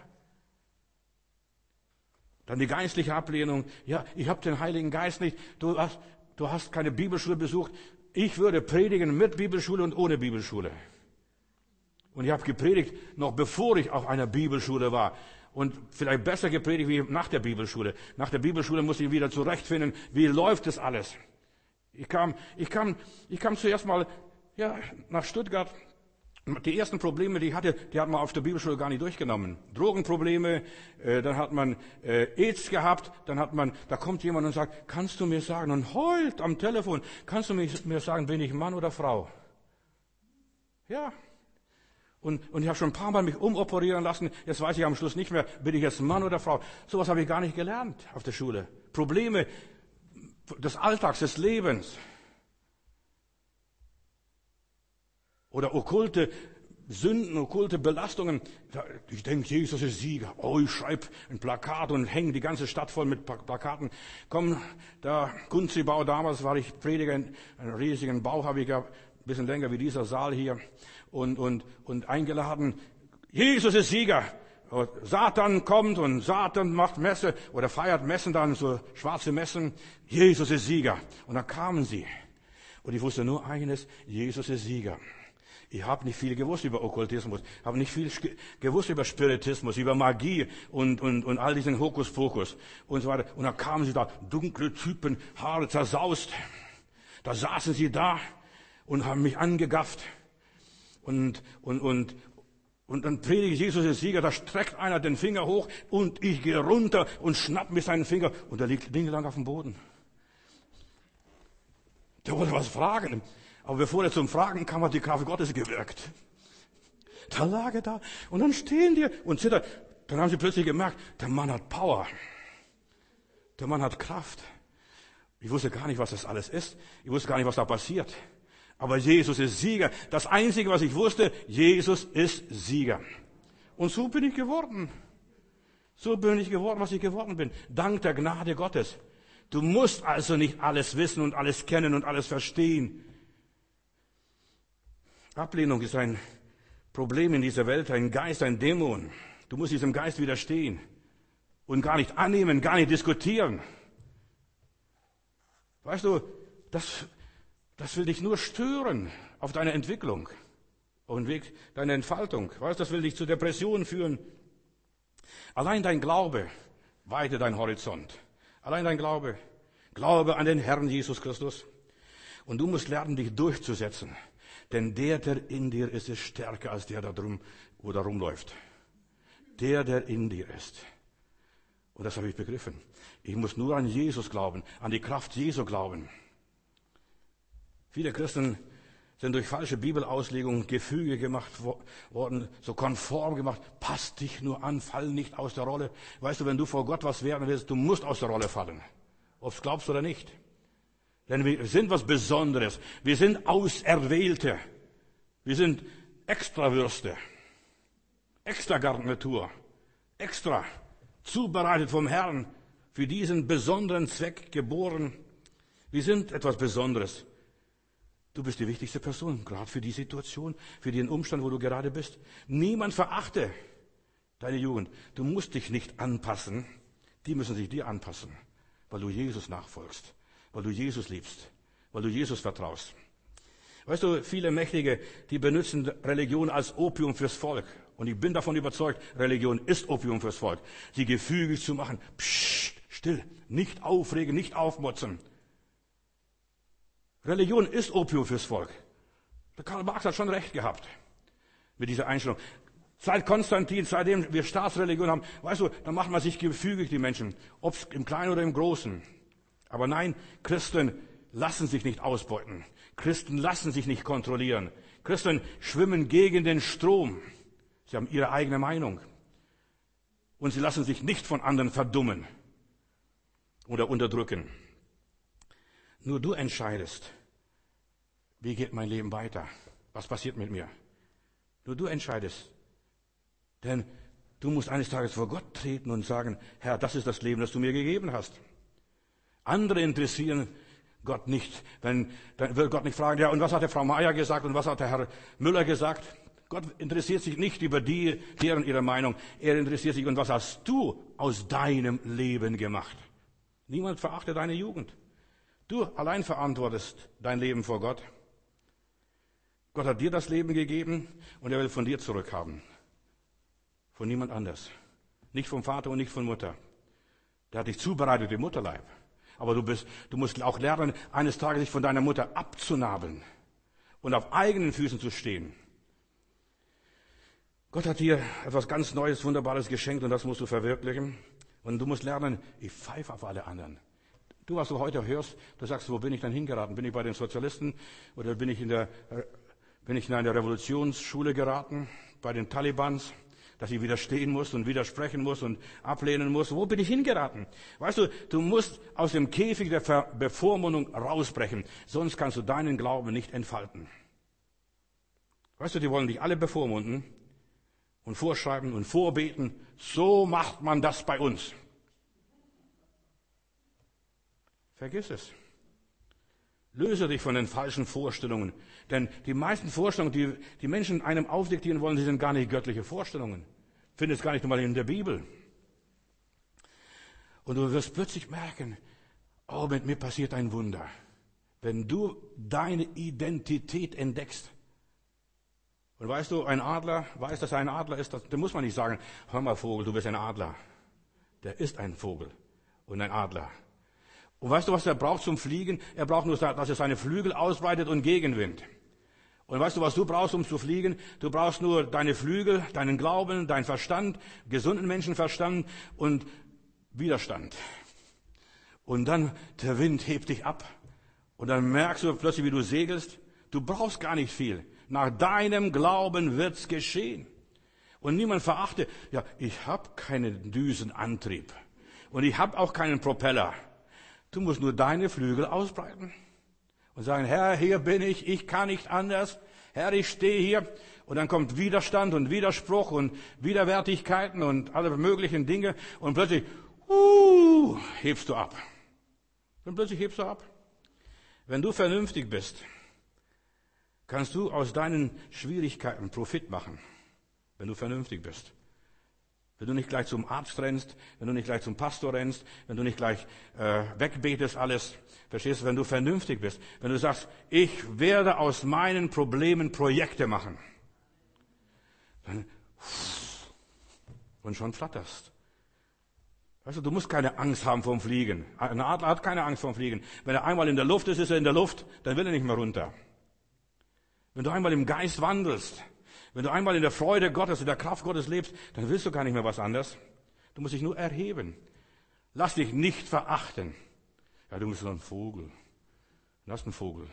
Dann die geistliche Ablehnung. Ja, ich habe den Heiligen Geist nicht. Du hast, du hast keine Bibelschule besucht. Ich würde predigen mit Bibelschule und ohne Bibelschule. Und ich habe gepredigt, noch bevor ich auf einer Bibelschule war. Und vielleicht besser gepredigt wie nach der Bibelschule. Nach der Bibelschule musste ich wieder zurechtfinden, wie läuft das alles. Ich kam, ich kam, ich kam zuerst mal, ja, nach Stuttgart. Die ersten Probleme, die ich hatte, die hat man auf der Bibelschule gar nicht durchgenommen. Drogenprobleme, äh, dann hat man äh, AIDS gehabt, dann hat man, da kommt jemand und sagt, kannst du mir sagen, und heult am Telefon, kannst du mir, mir sagen, bin ich Mann oder Frau? Ja. Und, und ich habe schon ein paar Mal mich umoperieren lassen, jetzt weiß ich am Schluss nicht mehr, bin ich jetzt Mann oder Frau? Sowas habe ich gar nicht gelernt auf der Schule. Probleme des Alltags, des Lebens. Oder okkulte Sünden, okkulte Belastungen. Ich denke, Jesus ist Sieger. Oh, ich schreibe ein Plakat und hänge die ganze Stadt voll mit Plakaten. Komm, da Gunzi-Bau, damals war ich Prediger, in einem riesigen Bau habe ich gehabt, ein bisschen länger wie dieser Saal hier. Und, und, und eingeladen, Jesus ist Sieger. Und Satan kommt und Satan macht Messe oder feiert Messen dann, so schwarze Messen. Jesus ist Sieger. Und dann kamen sie. Und ich wusste nur eines, Jesus ist Sieger. Ich habe nicht viel gewusst über Okkultismus, habe nicht viel gewusst über Spiritismus, über Magie und, und, und all diesen Hokuspokus und so weiter. Und dann kamen sie da, dunkle Typen, Haare zersaust. Da saßen sie da und haben mich angegafft. Und, und, und, und dann predigt Jesus ist Sieger, da streckt einer den Finger hoch und ich gehe runter und schnapp mir seinen Finger und er liegt lang auf dem Boden. Der wollte was fragen. Aber bevor er zum Fragen kam, hat die Kraft Gottes gewirkt. Da lag er da und dann stehen die und zittern. Dann haben sie plötzlich gemerkt, der Mann hat Power. Der Mann hat Kraft. Ich wusste gar nicht, was das alles ist. Ich wusste gar nicht, was da passiert. Aber Jesus ist Sieger. Das Einzige, was ich wusste, Jesus ist Sieger. Und so bin ich geworden. So bin ich geworden, was ich geworden bin. Dank der Gnade Gottes. Du musst also nicht alles wissen und alles kennen und alles verstehen. Ablehnung ist ein Problem in dieser Welt, ein Geist, ein Dämon. Du musst diesem Geist widerstehen und gar nicht annehmen, gar nicht diskutieren. Weißt du, das, das will dich nur stören auf deiner Entwicklung, auf dem Weg deiner Entfaltung. Weißt du, das will dich zu Depressionen führen. Allein dein Glaube weitet dein Horizont. Allein dein Glaube. Glaube an den Herrn Jesus Christus. Und du musst lernen, dich durchzusetzen. Denn der, der in dir ist, ist stärker als der, der drum oder rumläuft. Der, der in dir ist. Und das habe ich begriffen. Ich muss nur an Jesus glauben, an die Kraft Jesu glauben. Viele Christen sind durch falsche Bibelauslegung Gefüge gemacht worden, so konform gemacht. Passt dich nur an, fall nicht aus der Rolle. Weißt du, wenn du vor Gott was werden willst, du musst aus der Rolle fallen. Ob es glaubst oder nicht. Denn wir sind was Besonderes. Wir sind Auserwählte. Wir sind Extrawürste. Extra Garnitur. Extra. Zubereitet vom Herrn. Für diesen besonderen Zweck geboren. Wir sind etwas Besonderes. Du bist die wichtigste Person, gerade für die Situation, für den Umstand, wo du gerade bist. Niemand verachte deine Jugend. Du musst dich nicht anpassen. Die müssen sich dir anpassen, weil du Jesus nachfolgst, weil du Jesus liebst, weil du Jesus vertraust. Weißt du, viele Mächtige, die benutzen Religion als Opium fürs Volk. Und ich bin davon überzeugt, Religion ist Opium fürs Volk. Sie gefügig zu machen. Psst, still, nicht aufregen, nicht aufmotzen. Religion ist Opium fürs Volk. Der Karl Marx hat schon recht gehabt mit dieser Einstellung. Seit Konstantin, seitdem wir Staatsreligion haben, weißt du, da macht man sich gefügig, die Menschen, ob es im Kleinen oder im Großen. Aber nein, Christen lassen sich nicht ausbeuten. Christen lassen sich nicht kontrollieren. Christen schwimmen gegen den Strom. Sie haben ihre eigene Meinung. Und sie lassen sich nicht von anderen verdummen oder unterdrücken. Nur du entscheidest, wie geht mein Leben weiter? Was passiert mit mir? Nur du entscheidest. Denn du musst eines Tages vor Gott treten und sagen, Herr, das ist das Leben, das du mir gegeben hast. Andere interessieren Gott nicht. Wenn, dann wird Gott nicht fragen, ja, und was hat der Frau Meier gesagt und was hat der Herr Müller gesagt? Gott interessiert sich nicht über die, deren ihre Meinung. Er interessiert sich, und was hast du aus deinem Leben gemacht? Niemand verachtet deine Jugend. Du allein verantwortest dein Leben vor Gott. Gott hat dir das Leben gegeben und er will von dir zurückhaben. Von niemand anders. Nicht vom Vater und nicht von Mutter. Der hat dich zubereitet im Mutterleib. Aber du bist, du musst auch lernen, eines Tages dich von deiner Mutter abzunabeln und auf eigenen Füßen zu stehen. Gott hat dir etwas ganz Neues, Wunderbares geschenkt und das musst du verwirklichen. Und du musst lernen, ich pfeife auf alle anderen. Du, was du heute hörst, du sagst, wo bin ich dann hingeraten? Bin ich bei den Sozialisten oder bin ich in der, bin ich in eine Revolutionsschule geraten, bei den Talibans, dass ich widerstehen muss und widersprechen muss und ablehnen muss? Wo bin ich hingeraten? Weißt du, du musst aus dem Käfig der Ver- Bevormundung rausbrechen, sonst kannst du deinen Glauben nicht entfalten. Weißt du, die wollen dich alle bevormunden und vorschreiben und vorbeten, so macht man das bei uns. Vergiss es. Löse dich von den falschen Vorstellungen. Denn die meisten Vorstellungen, die die Menschen einem aufdiktieren wollen, die sind gar nicht göttliche Vorstellungen. Findest gar nicht mal in der Bibel. Und du wirst plötzlich merken, oh, mit mir passiert ein Wunder. Wenn du deine Identität entdeckst. Und weißt du, ein Adler weiß, dass er ein Adler ist, da muss man nicht sagen, hör mal Vogel, du bist ein Adler. Der ist ein Vogel und ein Adler. Und weißt du, was er braucht zum Fliegen? Er braucht nur, dass er seine Flügel ausbreitet und Gegenwind. Und weißt du, was du brauchst, um zu fliegen? Du brauchst nur deine Flügel, deinen Glauben, deinen Verstand, gesunden Menschenverstand und Widerstand. Und dann der Wind hebt dich ab. Und dann merkst du plötzlich, wie du segelst. Du brauchst gar nicht viel. Nach deinem Glauben wird's geschehen. Und niemand verachte, ja, ich habe keinen Düsenantrieb. Und ich habe auch keinen Propeller. Du musst nur deine Flügel ausbreiten und sagen, Herr, hier bin ich, ich kann nicht anders. Herr, ich stehe hier. Und dann kommt Widerstand und Widerspruch und Widerwärtigkeiten und alle möglichen Dinge. Und plötzlich, uh, hebst du ab. Und plötzlich hebst du ab. Wenn du vernünftig bist, kannst du aus deinen Schwierigkeiten Profit machen. Wenn du vernünftig bist. Wenn du nicht gleich zum Arzt rennst, wenn du nicht gleich zum Pastor rennst, wenn du nicht gleich äh, wegbetest alles, verstehst du, wenn du vernünftig bist, wenn du sagst, ich werde aus meinen Problemen Projekte machen, dann und schon flatterst. Weißt du, du musst keine Angst haben vom Fliegen. Ein Adler hat keine Angst vom Fliegen. Wenn er einmal in der Luft ist, ist er in der Luft, dann will er nicht mehr runter. Wenn du einmal im Geist wandelst, wenn du einmal in der Freude Gottes, in der Kraft Gottes lebst, dann willst du gar nicht mehr was anderes. Du musst dich nur erheben. Lass dich nicht verachten. Ja, du bist so ein Vogel. Du hast einen Vogel.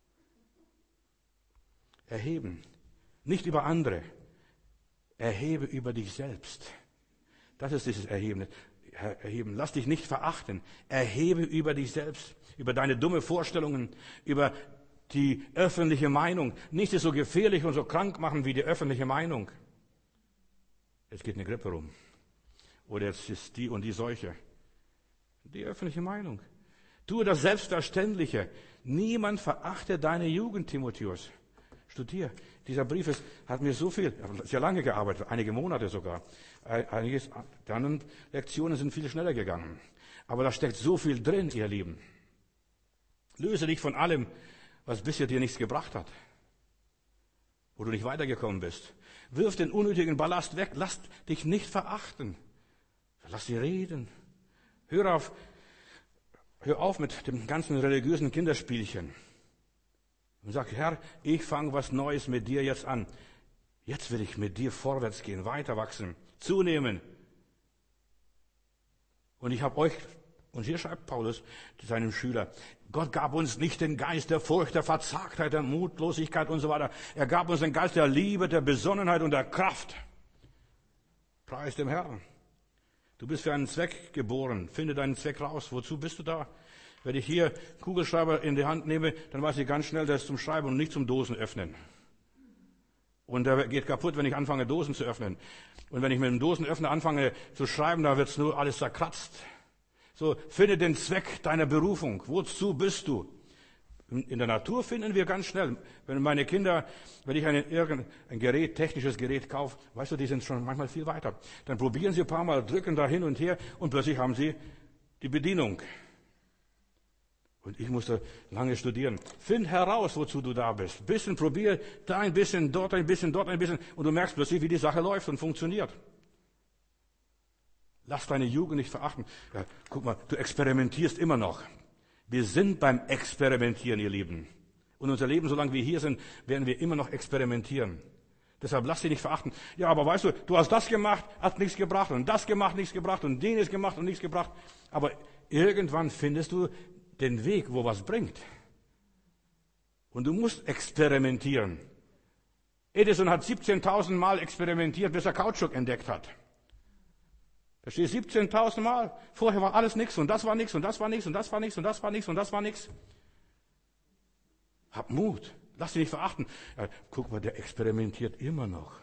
Erheben. Nicht über andere. Erhebe über dich selbst. Das ist dieses Erheben. Erheben. Lass dich nicht verachten. Erhebe über dich selbst. Über deine dumme Vorstellungen. Über die öffentliche Meinung. Nichts ist so gefährlich und so krank machen wie die öffentliche Meinung. Jetzt geht eine Grippe rum. Oder jetzt ist die und die Seuche. Die öffentliche Meinung. Tue das Selbstverständliche. Niemand verachte deine Jugend, Timotheus. Studier. Dieser Brief ist, hat mir so viel, sehr lange gearbeitet, einige Monate sogar. Einiges, die anderen Lektionen sind viel schneller gegangen. Aber da steckt so viel drin, ihr Lieben. Löse dich von allem, was bisher dir nichts gebracht hat. Wo du nicht weitergekommen bist. Wirf den unnötigen Ballast weg. Lass dich nicht verachten. Lass sie reden. Hör auf, hör auf mit dem ganzen religiösen Kinderspielchen. Und sag, Herr, ich fange was Neues mit dir jetzt an. Jetzt will ich mit dir vorwärts gehen, weiter wachsen, zunehmen. Und ich habe euch, und hier schreibt Paulus seinem Schüler, Gott gab uns nicht den Geist der Furcht, der Verzagtheit, der Mutlosigkeit und so weiter. Er gab uns den Geist der Liebe, der Besonnenheit und der Kraft. Preis dem Herrn. Du bist für einen Zweck geboren. Finde deinen Zweck raus. Wozu bist du da? Wenn ich hier Kugelschreiber in die Hand nehme, dann weiß ich ganz schnell, das ist zum Schreiben und nicht zum Dosen öffnen. Und der geht kaputt, wenn ich anfange, Dosen zu öffnen. Und wenn ich mit dem Dosenöffner anfange zu schreiben, da wird's nur alles zerkratzt. So, finde den Zweck deiner Berufung. Wozu bist du? In der Natur finden wir ganz schnell. Wenn meine Kinder, wenn ich ein, irgendein Gerät, technisches Gerät kaufe, weißt du, die sind schon manchmal viel weiter. Dann probieren sie ein paar Mal, drücken da hin und her und plötzlich haben sie die Bedienung. Und ich musste lange studieren. Find heraus, wozu du da bist. Bisschen probier, da ein bisschen, dort ein bisschen, dort ein bisschen. Und du merkst plötzlich, wie die Sache läuft und funktioniert. Lass deine Jugend nicht verachten. Ja, guck mal, du experimentierst immer noch. Wir sind beim Experimentieren, ihr Lieben. Und unser Leben, solange wir hier sind, werden wir immer noch experimentieren. Deshalb lass dich nicht verachten. Ja, aber weißt du, du hast das gemacht, hat nichts gebracht und das gemacht, nichts gebracht und jenes gemacht und nichts gebracht. Aber irgendwann findest du den Weg, wo was bringt. Und du musst experimentieren. Edison hat siebzehntausend Mal experimentiert, bis er Kautschuk entdeckt hat. Da steht siebzehntausend Mal. Vorher war alles nichts und das war nichts und das war nichts und das war nichts und das war nichts und das war nichts. Hab Mut. Lass dich nicht verachten. Ja, guck mal, der experimentiert immer noch.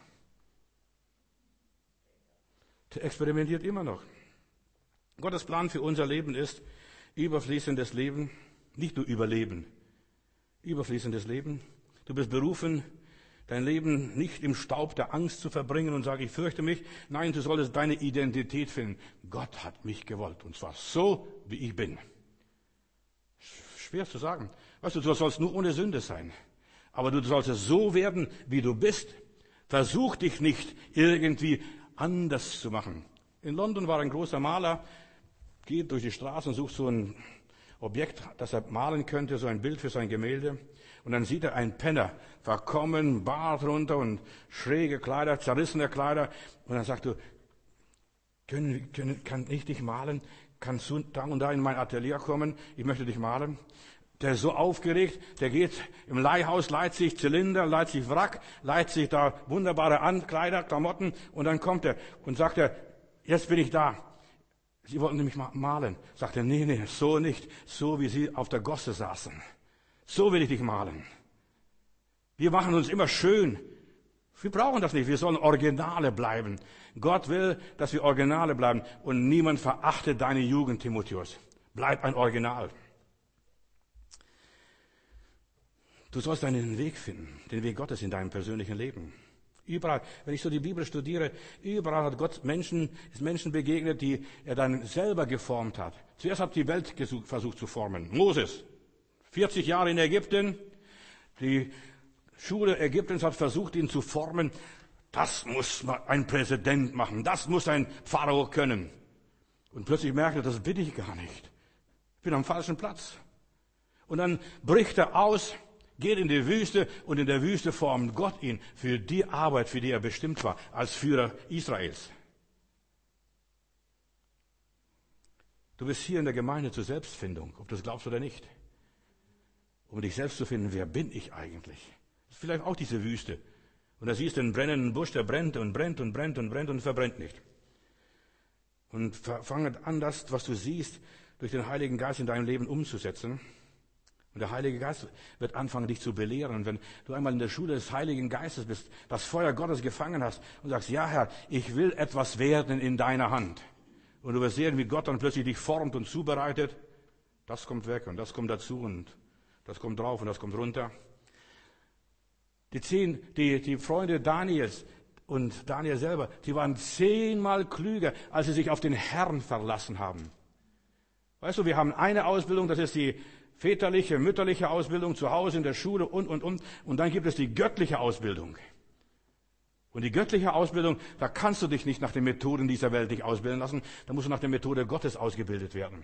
Der experimentiert immer noch. Gottes Plan für unser Leben ist überfließendes Leben, nicht nur Überleben. Überfließendes Leben. Du bist berufen, dein Leben nicht im Staub der Angst zu verbringen und sagen, ich fürchte mich. Nein, du solltest deine Identität finden. Gott hat mich gewollt. Und zwar so, wie ich bin. Schwer zu sagen. Weißt du, du sollst nur ohne Sünde sein. Aber du sollst so werden, wie du bist. Versuch dich nicht irgendwie anders zu machen. In London war ein großer Maler, geht durch die Straßen und sucht so ein Objekt, das er malen könnte, so ein Bild für sein Gemälde. Und dann sieht er einen Penner, verkommen, Bart runter und schräge Kleider, zerrissene Kleider. Und dann sagt er, können, können, kann ich dich malen? Kannst du da und da in mein Atelier kommen? Ich möchte dich malen. Der ist so aufgeregt, der geht im Leihhaus, leiht sich Zylinder, leiht sich Wrack, leiht sich da wunderbare Ankleider, Klamotten. Und dann kommt er und sagt er, jetzt bin ich da. Sie wollten nämlich malen. Sagt er, nee, nee, so nicht. So wie Sie auf der Gosse saßen. So will ich dich malen. Wir machen uns immer schön. Wir brauchen das nicht. Wir sollen Originale bleiben. Gott will, dass wir Originale bleiben. Und niemand verachtet deine Jugend, Timotheus. Bleib ein Original. Du sollst deinen Weg finden. Den Weg Gottes in deinem persönlichen Leben. Überall, wenn ich so die Bibel studiere, überall hat Gott Menschen, ist Menschen begegnet, die er dann selber geformt hat. Zuerst hat die Welt gesucht, versucht zu formen. Moses, vierzig Jahre in Ägypten. Die Schule Ägyptens hat versucht, ihn zu formen. Das muss ein Präsident machen, das muss ein Pharao können. Und plötzlich merkt er, das bin ich gar nicht. Ich bin am falschen Platz. Und dann bricht er aus, geht in die Wüste und in der Wüste formt Gott ihn für die Arbeit, für die er bestimmt war, als Führer Israels. Du bist hier in der Gemeinde zur Selbstfindung, ob du es glaubst oder nicht. Um dich selbst zu finden, wer bin ich eigentlich? Das ist vielleicht auch diese Wüste. Und da siehst du einen brennenden Busch, der brennt und brennt und brennt und brennt und verbrennt nicht. Und fange an, das, was du siehst, durch den Heiligen Geist in deinem Leben umzusetzen. Und der Heilige Geist wird anfangen, dich zu belehren. Und wenn du einmal in der Schule des Heiligen Geistes bist, das Feuer Gottes gefangen hast und sagst, ja Herr, ich will etwas werden in deiner Hand. Und du wirst sehen, wie Gott dann plötzlich dich formt und zubereitet. Das kommt weg und das kommt dazu und das kommt drauf und das kommt runter. Die zehn, die, die Freunde Daniels und Daniel selber, die waren zehnmal klüger, als sie sich auf den Herrn verlassen haben. Weißt du, wir haben eine Ausbildung, das ist die väterliche, mütterliche Ausbildung zu Hause, in der Schule und, und, und. Und dann gibt es die göttliche Ausbildung. Und die göttliche Ausbildung, da kannst du dich nicht nach den Methoden dieser Welt dich ausbilden lassen, da musst du nach der Methode Gottes ausgebildet werden.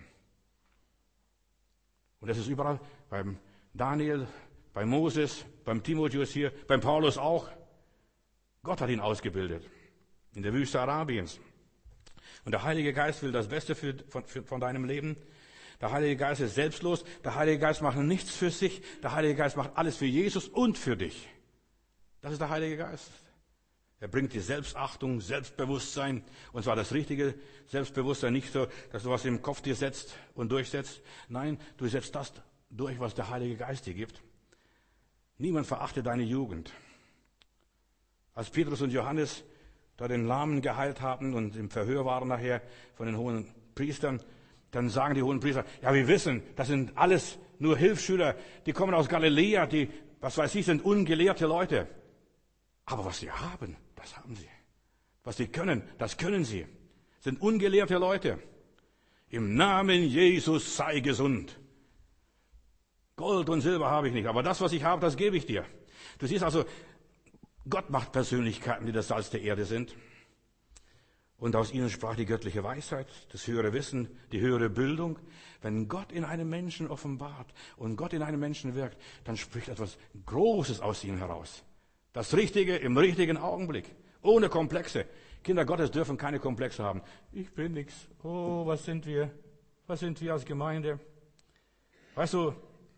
Und das ist überall, beim Daniel, bei Moses, beim Timotheus hier, beim Paulus auch. Gott hat ihn ausgebildet, in der Wüste Arabiens. Und der Heilige Geist will das Beste für, von, für, von deinem Leben. Der Heilige Geist ist selbstlos, der Heilige Geist macht nichts für sich, der Heilige Geist macht alles für Jesus und für dich. Das ist der Heilige Geist. Er bringt dir Selbstachtung, Selbstbewusstsein, und zwar das richtige Selbstbewusstsein, nicht so, dass du was im Kopf dir setzt und durchsetzt. Nein, du setzt das durch, was der Heilige Geist dir gibt. Niemand verachte deine Jugend. Als Petrus und Johannes da den Lahmen geheilt haben und im Verhör waren nachher von den hohen Priestern, dann sagen die hohen Priester, ja, wir wissen, das sind alles nur Hilfsschüler, die kommen aus Galiläa, die, was weiß ich, sind ungelehrte Leute. Aber was sie haben, das haben sie. Was sie können, das können sie. Das sind ungelehrte Leute. Im Namen Jesus sei gesund. Gold und Silber habe ich nicht, aber das, was ich habe, das gebe ich dir. Du siehst also, Gott macht Persönlichkeiten, die das Salz der Erde sind. Und aus ihnen sprach die göttliche Weisheit, das höhere Wissen, die höhere Bildung. Wenn Gott in einem Menschen offenbart und Gott in einem Menschen wirkt, dann spricht etwas Großes aus ihnen heraus. Das Richtige im richtigen Augenblick, ohne Komplexe. Kinder Gottes dürfen keine Komplexe haben. Ich bin nichts. Oh, was sind wir? Was sind wir als Gemeinde? Weißt du,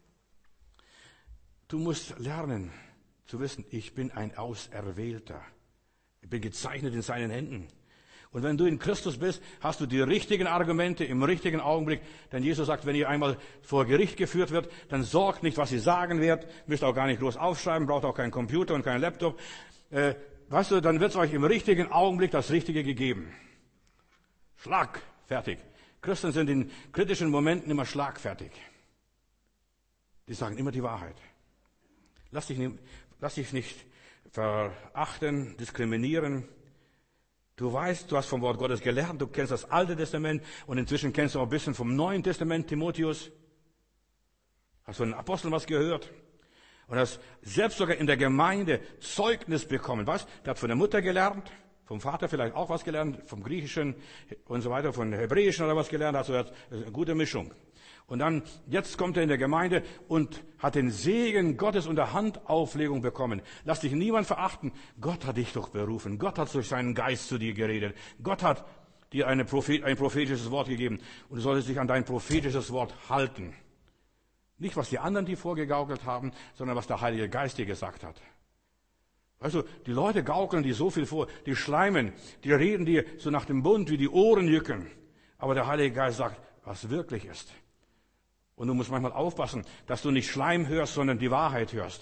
du musst lernen zu wissen, ich bin ein Auserwählter. Ich bin gezeichnet in seinen Händen. Und wenn du in Christus bist, hast du die richtigen Argumente im richtigen Augenblick. Denn Jesus sagt, wenn ihr einmal vor Gericht geführt wird, dann sorgt nicht, was ihr sagen werdet. Müsst auch gar nicht groß aufschreiben, braucht auch keinen Computer und keinen Laptop. Äh, weißt du, dann wird es euch im richtigen Augenblick das Richtige gegeben. Schlag, fertig. Christen sind in kritischen Momenten immer schlagfertig. Die sagen immer die Wahrheit. Lass dich nicht, lass dich nicht verachten, diskriminieren. Du weißt, du hast vom Wort Gottes gelernt, du kennst das Alte Testament und inzwischen kennst du auch ein bisschen vom Neuen Testament, Timotheus. Hast von den Aposteln was gehört? Und hast selbst sogar in der Gemeinde Zeugnis bekommen. Was? Der hat von der Mutter gelernt, vom Vater vielleicht auch was gelernt, vom Griechischen und so weiter, von Hebräischen oder was gelernt. Also er hat eine gute Mischung. Und dann, jetzt kommt er in der Gemeinde und hat den Segen Gottes unter Handauflegung bekommen. Lass dich niemand verachten. Gott hat dich doch berufen. Gott hat durch seinen Geist zu dir geredet. Gott hat dir eine Prophet, ein prophetisches Wort gegeben. Und du solltest dich an dein prophetisches Wort halten. Nicht, was die anderen dir vorgegaukelt haben, sondern was der Heilige Geist dir gesagt hat. Also, die Leute gaukeln dir so viel vor, die schleimen, die reden dir so nach dem Mund, wie die Ohren jücken. Aber der Heilige Geist sagt, was wirklich ist. Und du musst manchmal aufpassen, dass du nicht Schleim hörst, sondern die Wahrheit hörst.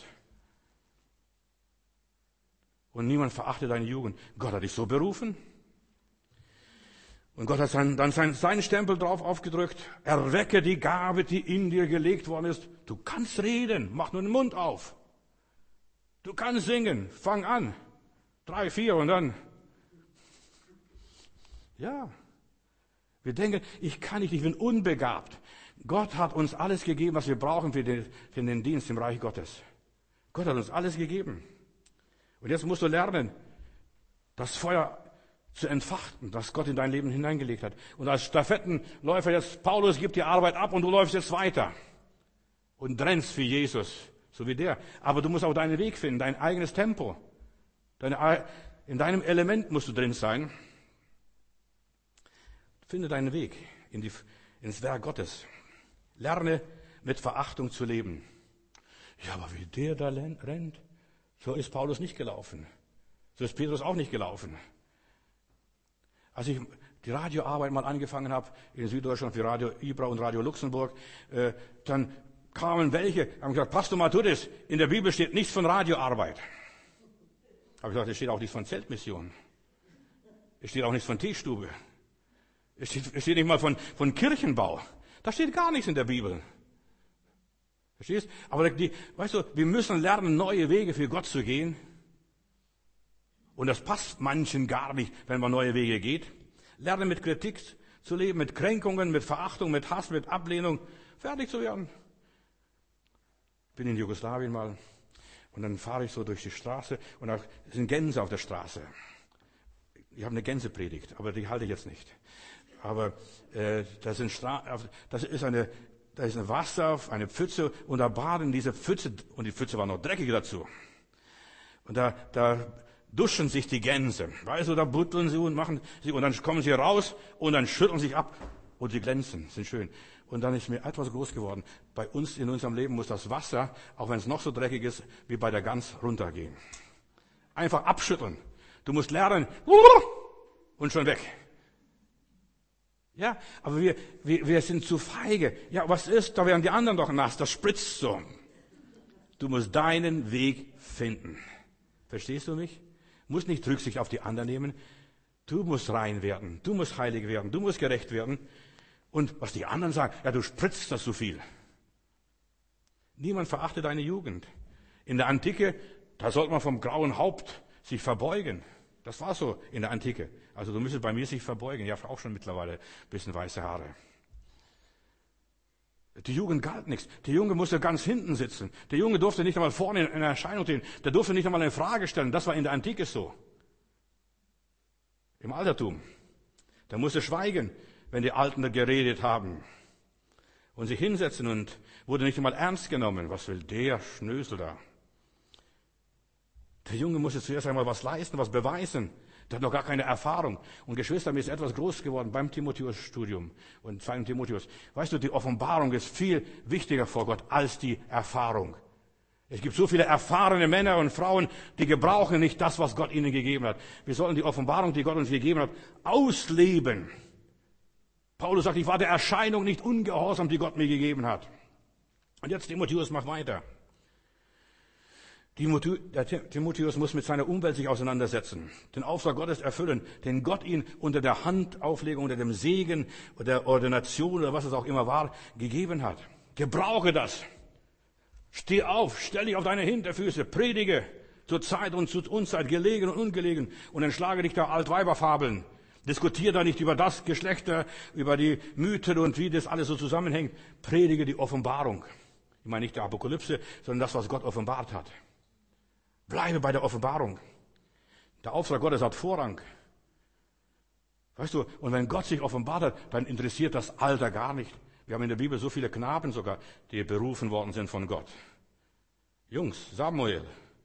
Und niemand verachte deine Jugend. Gott hat dich so berufen. Und Gott hat dann seinen, seinen Stempel drauf aufgedrückt. Erwecke die Gabe, die in dir gelegt worden ist. Du kannst reden, mach nur den Mund auf. Du kannst singen, fang an. Drei, vier und dann. Ja. Wir denken, ich kann nicht, ich bin unbegabt. Gott hat uns alles gegeben, was wir brauchen für den, für den Dienst im Reich Gottes. Gott hat uns alles gegeben. Und jetzt musst du lernen, das Feuer zu entfachen, das Gott in dein Leben hineingelegt hat. Und als Stafettenläufer jetzt, Paulus gibt die Arbeit ab und du läufst jetzt weiter und rennst für Jesus, so wie der. Aber du musst auch deinen Weg finden, dein eigenes Tempo. Deine, in deinem Element musst du drin sein. Finde deinen Weg in die, ins Werk Gottes. Lerne mit Verachtung zu leben. Ja, aber wie der da rennt, so ist Paulus nicht gelaufen. So ist Petrus auch nicht gelaufen. Als ich die Radioarbeit mal angefangen habe, in Süddeutschland für Radio Ibra und Radio Luxemburg, äh, dann kamen welche, haben gesagt, Pastor Matthäus, in der Bibel steht nichts von Radioarbeit. Habe ich gesagt, es steht auch nichts von Zeltmission. Es steht auch nichts von Teestube. Es steht, es steht nicht mal von, von Kirchenbau. Da steht gar nichts in der Bibel. Verstehst? Aber die, weißt du, wir müssen lernen, neue Wege für Gott zu gehen. Und das passt manchen gar nicht, wenn man neue Wege geht. Lerne mit Kritik zu leben, mit Kränkungen, mit Verachtung, mit Hass, mit Ablehnung, fertig zu werden. Ich bin in Jugoslawien mal und dann fahre ich so durch die Straße und da sind Gänse auf der Straße. Ich habe eine Gänsepredigt, aber die halte ich jetzt nicht. Aber äh, das, sind Stra- das ist eine, da ist ein Wasser, eine Pfütze und da baden diese Pfütze und die Pfütze war noch dreckig dazu. Und da, da duschen sich die Gänse, weißt du, da butteln sie und machen sie und dann kommen sie raus und dann schütteln sich ab und sie glänzen, sind schön. Und dann ist mir etwas groß geworden. Bei uns in unserem Leben muss das Wasser, auch wenn es noch so dreckig ist, wie bei der Gans runtergehen. Einfach abschütteln. Du musst lernen und schon weg. Ja, aber wir, wir, wir sind zu feige. Ja, was ist? Da werden die anderen doch nass. Das spritzt so. Du musst deinen Weg finden. Verstehst du mich? Du musst nicht Rücksicht auf die anderen nehmen. Du musst rein werden. Du musst heilig werden. Du musst gerecht werden. Und was die anderen sagen, ja, du spritzt das so viel. Niemand verachtet deine Jugend. In der Antike, da sollte man vom grauen Haupt sich verbeugen. Das war so in der Antike. Also du müsstest bei mir sich verbeugen. Ich habe auch schon mittlerweile ein bisschen weiße Haare. Die Jugend galt nichts. Der Junge musste ganz hinten sitzen. Der Junge durfte nicht einmal vorne in Erscheinung treten. Der durfte nicht einmal eine Frage stellen. Das war in der Antike so. Im Altertum. Der musste schweigen, wenn die Alten da geredet haben. Und sich hinsetzen und wurde nicht einmal ernst genommen. Was will der Schnösel da? Der Junge musste zuerst einmal was leisten, was beweisen. Der hat noch gar keine Erfahrung. Und Geschwister, mir ist etwas groß geworden beim Timotheus-Studium und zweiten Timotheus. Weißt du, die Offenbarung ist viel wichtiger vor Gott als die Erfahrung. Es gibt so viele erfahrene Männer und Frauen, die gebrauchen nicht das, was Gott ihnen gegeben hat. Wir sollen die Offenbarung, die Gott uns gegeben hat, ausleben. Paulus sagt, ich war der Erscheinung nicht ungehorsam, die Gott mir gegeben hat. Und jetzt Timotheus macht weiter. Timotheus muss mit seiner Umwelt sich auseinandersetzen, den Auftrag Gottes erfüllen, den Gott ihn unter der Handauflegung, unter dem Segen oder der Ordination oder was es auch immer war, gegeben hat. Gebrauche das. Steh auf, stell dich auf deine Hinterfüße, predige zur Zeit und zur Unzeit, gelegen und ungelegen und entschlage dich der Altweiberfabeln. Diskutiere da nicht über das Geschlechter, über die Mythen und wie das alles so zusammenhängt. Predige die Offenbarung. Ich meine nicht die Apokalypse, sondern das, was Gott offenbart hat. Bleibe bei der Offenbarung. Der Auftrag Gottes hat Vorrang. Weißt du, und wenn Gott sich offenbart hat, dann interessiert das Alter gar nicht. Wir haben in der Bibel so viele Knaben sogar, die berufen worden sind von Gott. Jungs, Samuel,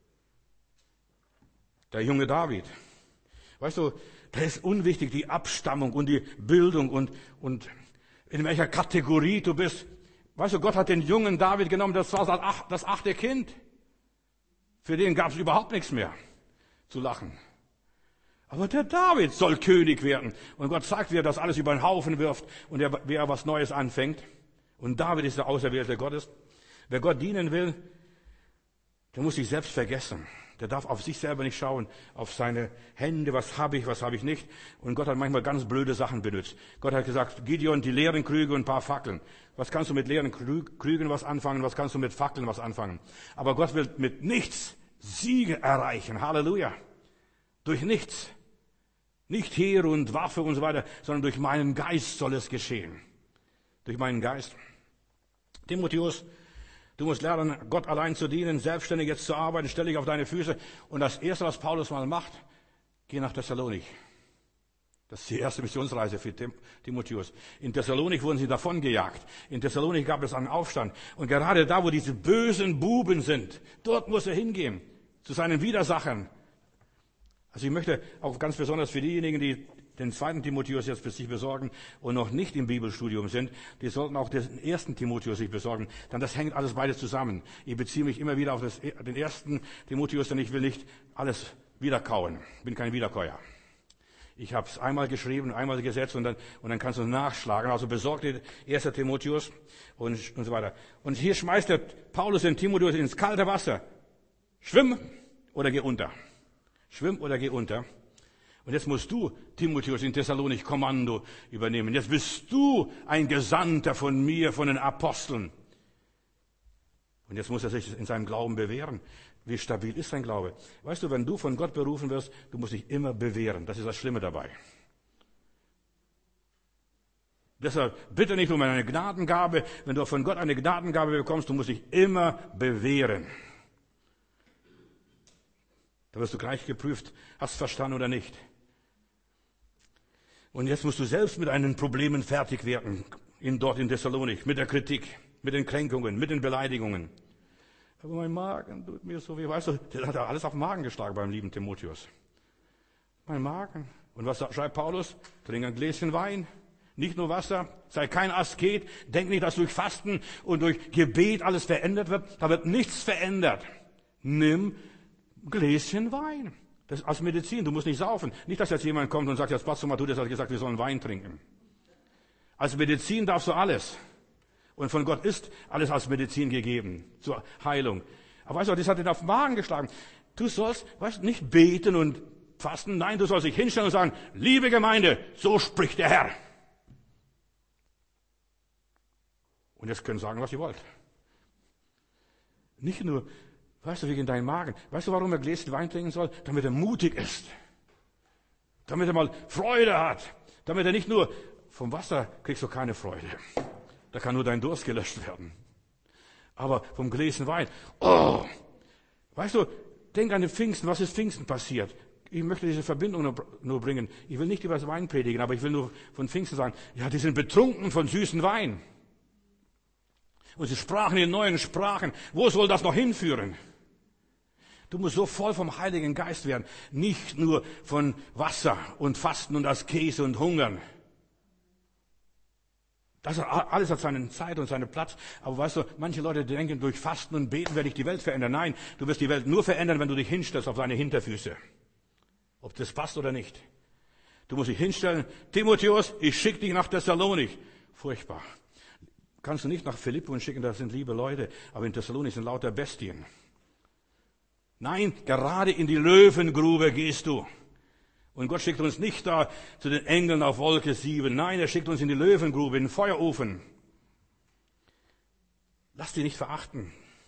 der junge David. Weißt du, da ist unwichtig die Abstammung und die Bildung und, und in welcher Kategorie du bist. Weißt du, Gott hat den jungen David genommen, das war das achte Kind. Für den gab es überhaupt nichts mehr zu lachen. Aber der David soll König werden. Und Gott sagt, wie er das alles über den Haufen wirft und er, wie er was Neues anfängt. Und David ist der Auserwählte Gottes. Wer Gott dienen will, der muss sich selbst vergessen. Der darf auf sich selber nicht schauen, auf seine Hände, was habe ich, was habe ich nicht. Und Gott hat manchmal ganz blöde Sachen benutzt. Gott hat gesagt, Gideon, die leeren Krüge und ein paar Fackeln. Was kannst du mit leeren Krügen was anfangen, was kannst du mit Fackeln was anfangen? Aber Gott will mit nichts Siege erreichen. Halleluja. Durch nichts. Nicht Heer und Waffe und so weiter, sondern durch meinen Geist soll es geschehen. Durch meinen Geist. Timotheus, du musst lernen, Gott allein zu dienen, selbstständig jetzt zu arbeiten, stell dich auf deine Füße. Und das Erste, was Paulus mal macht, Geh nach Thessalonik. Das ist die erste Missionsreise für Timotheus. In Thessalonik wurden sie davongejagt. In Thessalonik gab es einen Aufstand. Und gerade da, wo diese bösen Buben sind, dort muss er hingehen, zu seinen Widersachern. Also ich möchte auch ganz besonders für diejenigen, die den zweiten Timotheus jetzt für sich besorgen und noch nicht im Bibelstudium sind, die sollten auch den ersten Timotheus sich besorgen, denn das hängt alles beides zusammen. Ich beziehe mich immer wieder auf das, den ersten Timotheus, denn ich will nicht alles wiederkauen. Ich bin kein Wiederkäuer. Ich habe es einmal geschrieben, einmal gesetzt und dann, und dann kannst du nachschlagen. Also besorgt den ersten Timotheus und, und so weiter. Und hier schmeißt der Paulus den Timotheus ins kalte Wasser. Schwimm oder geh unter. Schwimm oder geh unter. Und jetzt musst du, Timotheus, in Thessalonik Kommando übernehmen. Jetzt bist du ein Gesandter von mir, von den Aposteln. Und jetzt muss er sich in seinem Glauben bewähren. Wie stabil ist dein Glaube? Weißt du, wenn du von Gott berufen wirst, du musst dich immer bewähren. Das ist das Schlimme dabei. Deshalb bitte nicht um eine Gnadengabe. Wenn du von Gott eine Gnadengabe bekommst, du musst dich immer bewähren. Da wirst du gleich geprüft, hast verstanden oder nicht. Und jetzt musst du selbst mit deinen Problemen fertig werden, in, dort in Thessalonik, mit der Kritik, mit den Kränkungen, mit den Beleidigungen. Aber mein Magen tut mir so weh. Weißt du, der hat ja alles auf den Magen geschlagen beim lieben Timotheus. Mein Magen. Und was schreibt Paulus? Trink ein Gläschen Wein, nicht nur Wasser, sei kein Asket, denk nicht, dass durch Fasten und durch Gebet alles verändert wird. Da wird nichts verändert. Nimm ein Gläschen Wein. Das ist als Medizin, du musst nicht saufen. Nicht, dass jetzt jemand kommt und sagt, jetzt Pastor Matthäus hat gesagt, wir sollen Wein trinken. Als Medizin darfst du alles. Und von Gott ist alles als Medizin gegeben, zur Heilung. Aber weißt du, das hat ihn auf den Magen geschlagen. Du sollst, weißt du, nicht beten und fasten. Nein, du sollst dich hinstellen und sagen, liebe Gemeinde, so spricht der Herr. Und jetzt könnt ihr sagen, was ihr wollt. Nicht nur, weißt du, wegen deinem Magen. Weißt du, warum er Gläschen Wein trinken soll? Damit er mutig ist. Damit er mal Freude hat. Damit er nicht nur, vom Wasser kriegst du keine Freude. Da kann nur dein Durst gelöscht werden. Aber vom Gläschen Wein, oh! Weißt du, denk an den Pfingsten. Was ist Pfingsten passiert? Ich möchte diese Verbindung nur, nur bringen. Ich will nicht über das Wein predigen, aber ich will nur von Pfingsten sagen, ja, die sind betrunken von süßen Wein. Und sie sprachen in neuen Sprachen. Wo soll das noch hinführen? Du musst so voll vom Heiligen Geist werden. Nicht nur von Wasser und Fasten und Askese und Hungern. Das alles hat seine Zeit und seinen Platz. Aber weißt du, manche Leute denken, durch Fasten und Beten werde ich die Welt verändern. Nein, du wirst die Welt nur verändern, wenn du dich hinstellst auf seine Hinterfüße. Ob das passt oder nicht. Du musst dich hinstellen. Timotheus, ich schicke dich nach Thessalonik. Furchtbar. Kannst du nicht nach Philippi schicken, das sind liebe Leute. Aber in Thessalonik sind lauter Bestien. Nein, gerade in die Löwengrube gehst du. Und Gott schickt uns nicht da zu den Engeln auf Wolke sieben. Nein, er schickt uns in die Löwengrube, in den Feuerofen. Lass dich nicht verachten.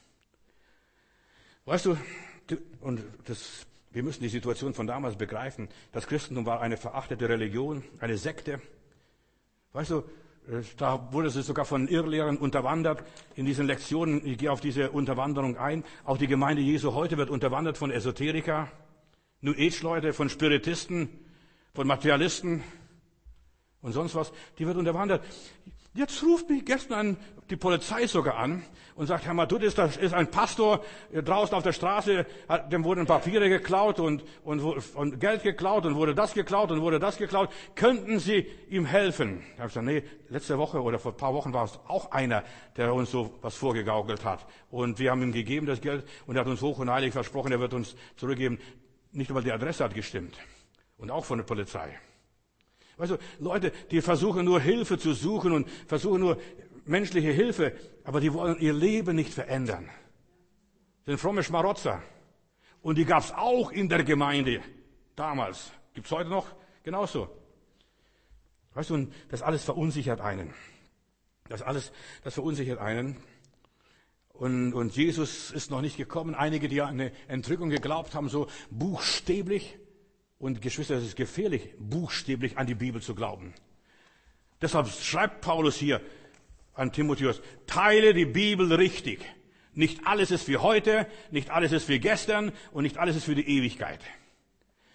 Weißt du, und das, wir müssen die Situation von damals begreifen. Das Christentum war eine verachtete Religion, eine Sekte. Weißt du, da wurde es sogar von Irrlehrern unterwandert. In diesen Lektionen, ich gehe auf diese Unterwanderung ein. Auch die Gemeinde Jesu heute wird unterwandert von Esoteriker, New Age-Leute, von Spiritisten, von Materialisten und sonst was. Die wird unterwandert. Jetzt ruft mich gestern die Polizei sogar an und sagt, Herr Matthäus, das ist ein Pastor draußen auf der Straße, dem wurden Papiere geklaut und, und, und Geld geklaut und wurde das geklaut und wurde das geklaut. Könnten Sie ihm helfen? Ich habe gesagt, nee, letzte Woche oder vor ein paar Wochen war es auch einer, der uns so was vorgegaukelt hat. Und wir haben ihm gegeben das Geld und er hat uns hoch und heilig versprochen, er wird uns zurückgeben. Nicht einmal die Adresse hat gestimmt. Und auch von der Polizei. Weißt du, Leute, die versuchen nur Hilfe zu suchen und versuchen nur menschliche Hilfe, aber die wollen ihr Leben nicht verändern. Das sind fromme Schmarotzer. Und die gab es auch in der Gemeinde damals. Gibt es heute noch genauso. Weißt du, und das alles verunsichert einen. Das alles, das verunsichert einen. Und, und Jesus ist noch nicht gekommen. Einige, die an eine Entrückung geglaubt haben, so buchstäblich. Und Geschwister, es ist gefährlich, buchstäblich an die Bibel zu glauben. Deshalb schreibt Paulus hier an Timotheus, teile die Bibel richtig. Nicht alles ist für heute, nicht alles ist für gestern und nicht alles ist für die Ewigkeit.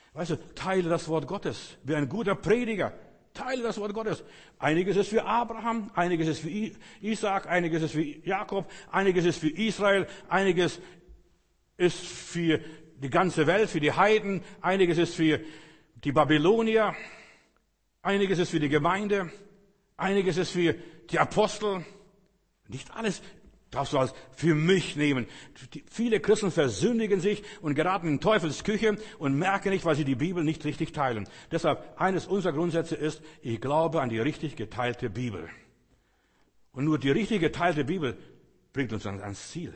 Weißt du, teile das Wort Gottes. Wie ein guter Prediger. Teile das Wort Gottes. Einiges ist für Abraham, einiges ist für Isaak, einiges ist für Jakob, einiges ist für Israel, einiges ist für die ganze Welt, für die Heiden, einiges ist für die Babylonier, einiges ist für die Gemeinde, einiges ist für die Apostel. Nicht alles darfst du als für mich nehmen. Die, viele Christen versündigen sich und geraten in Teufels Küche und merken nicht, weil sie die Bibel nicht richtig teilen. Deshalb, eines unserer Grundsätze ist, ich glaube an die richtig geteilte Bibel. Und nur die richtig geteilte Bibel bringt uns dann ans Ziel.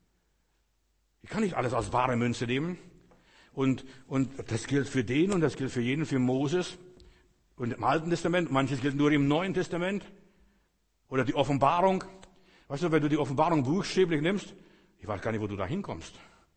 Ich kann nicht alles als wahre Münze nehmen. Und, und das gilt für den und das gilt für jeden, für Moses und im Alten Testament. Manches gilt nur im Neuen Testament. Oder die Offenbarung. Weißt du, wenn du die Offenbarung buchstäblich nimmst, ich weiß gar nicht, wo du da hinkommst.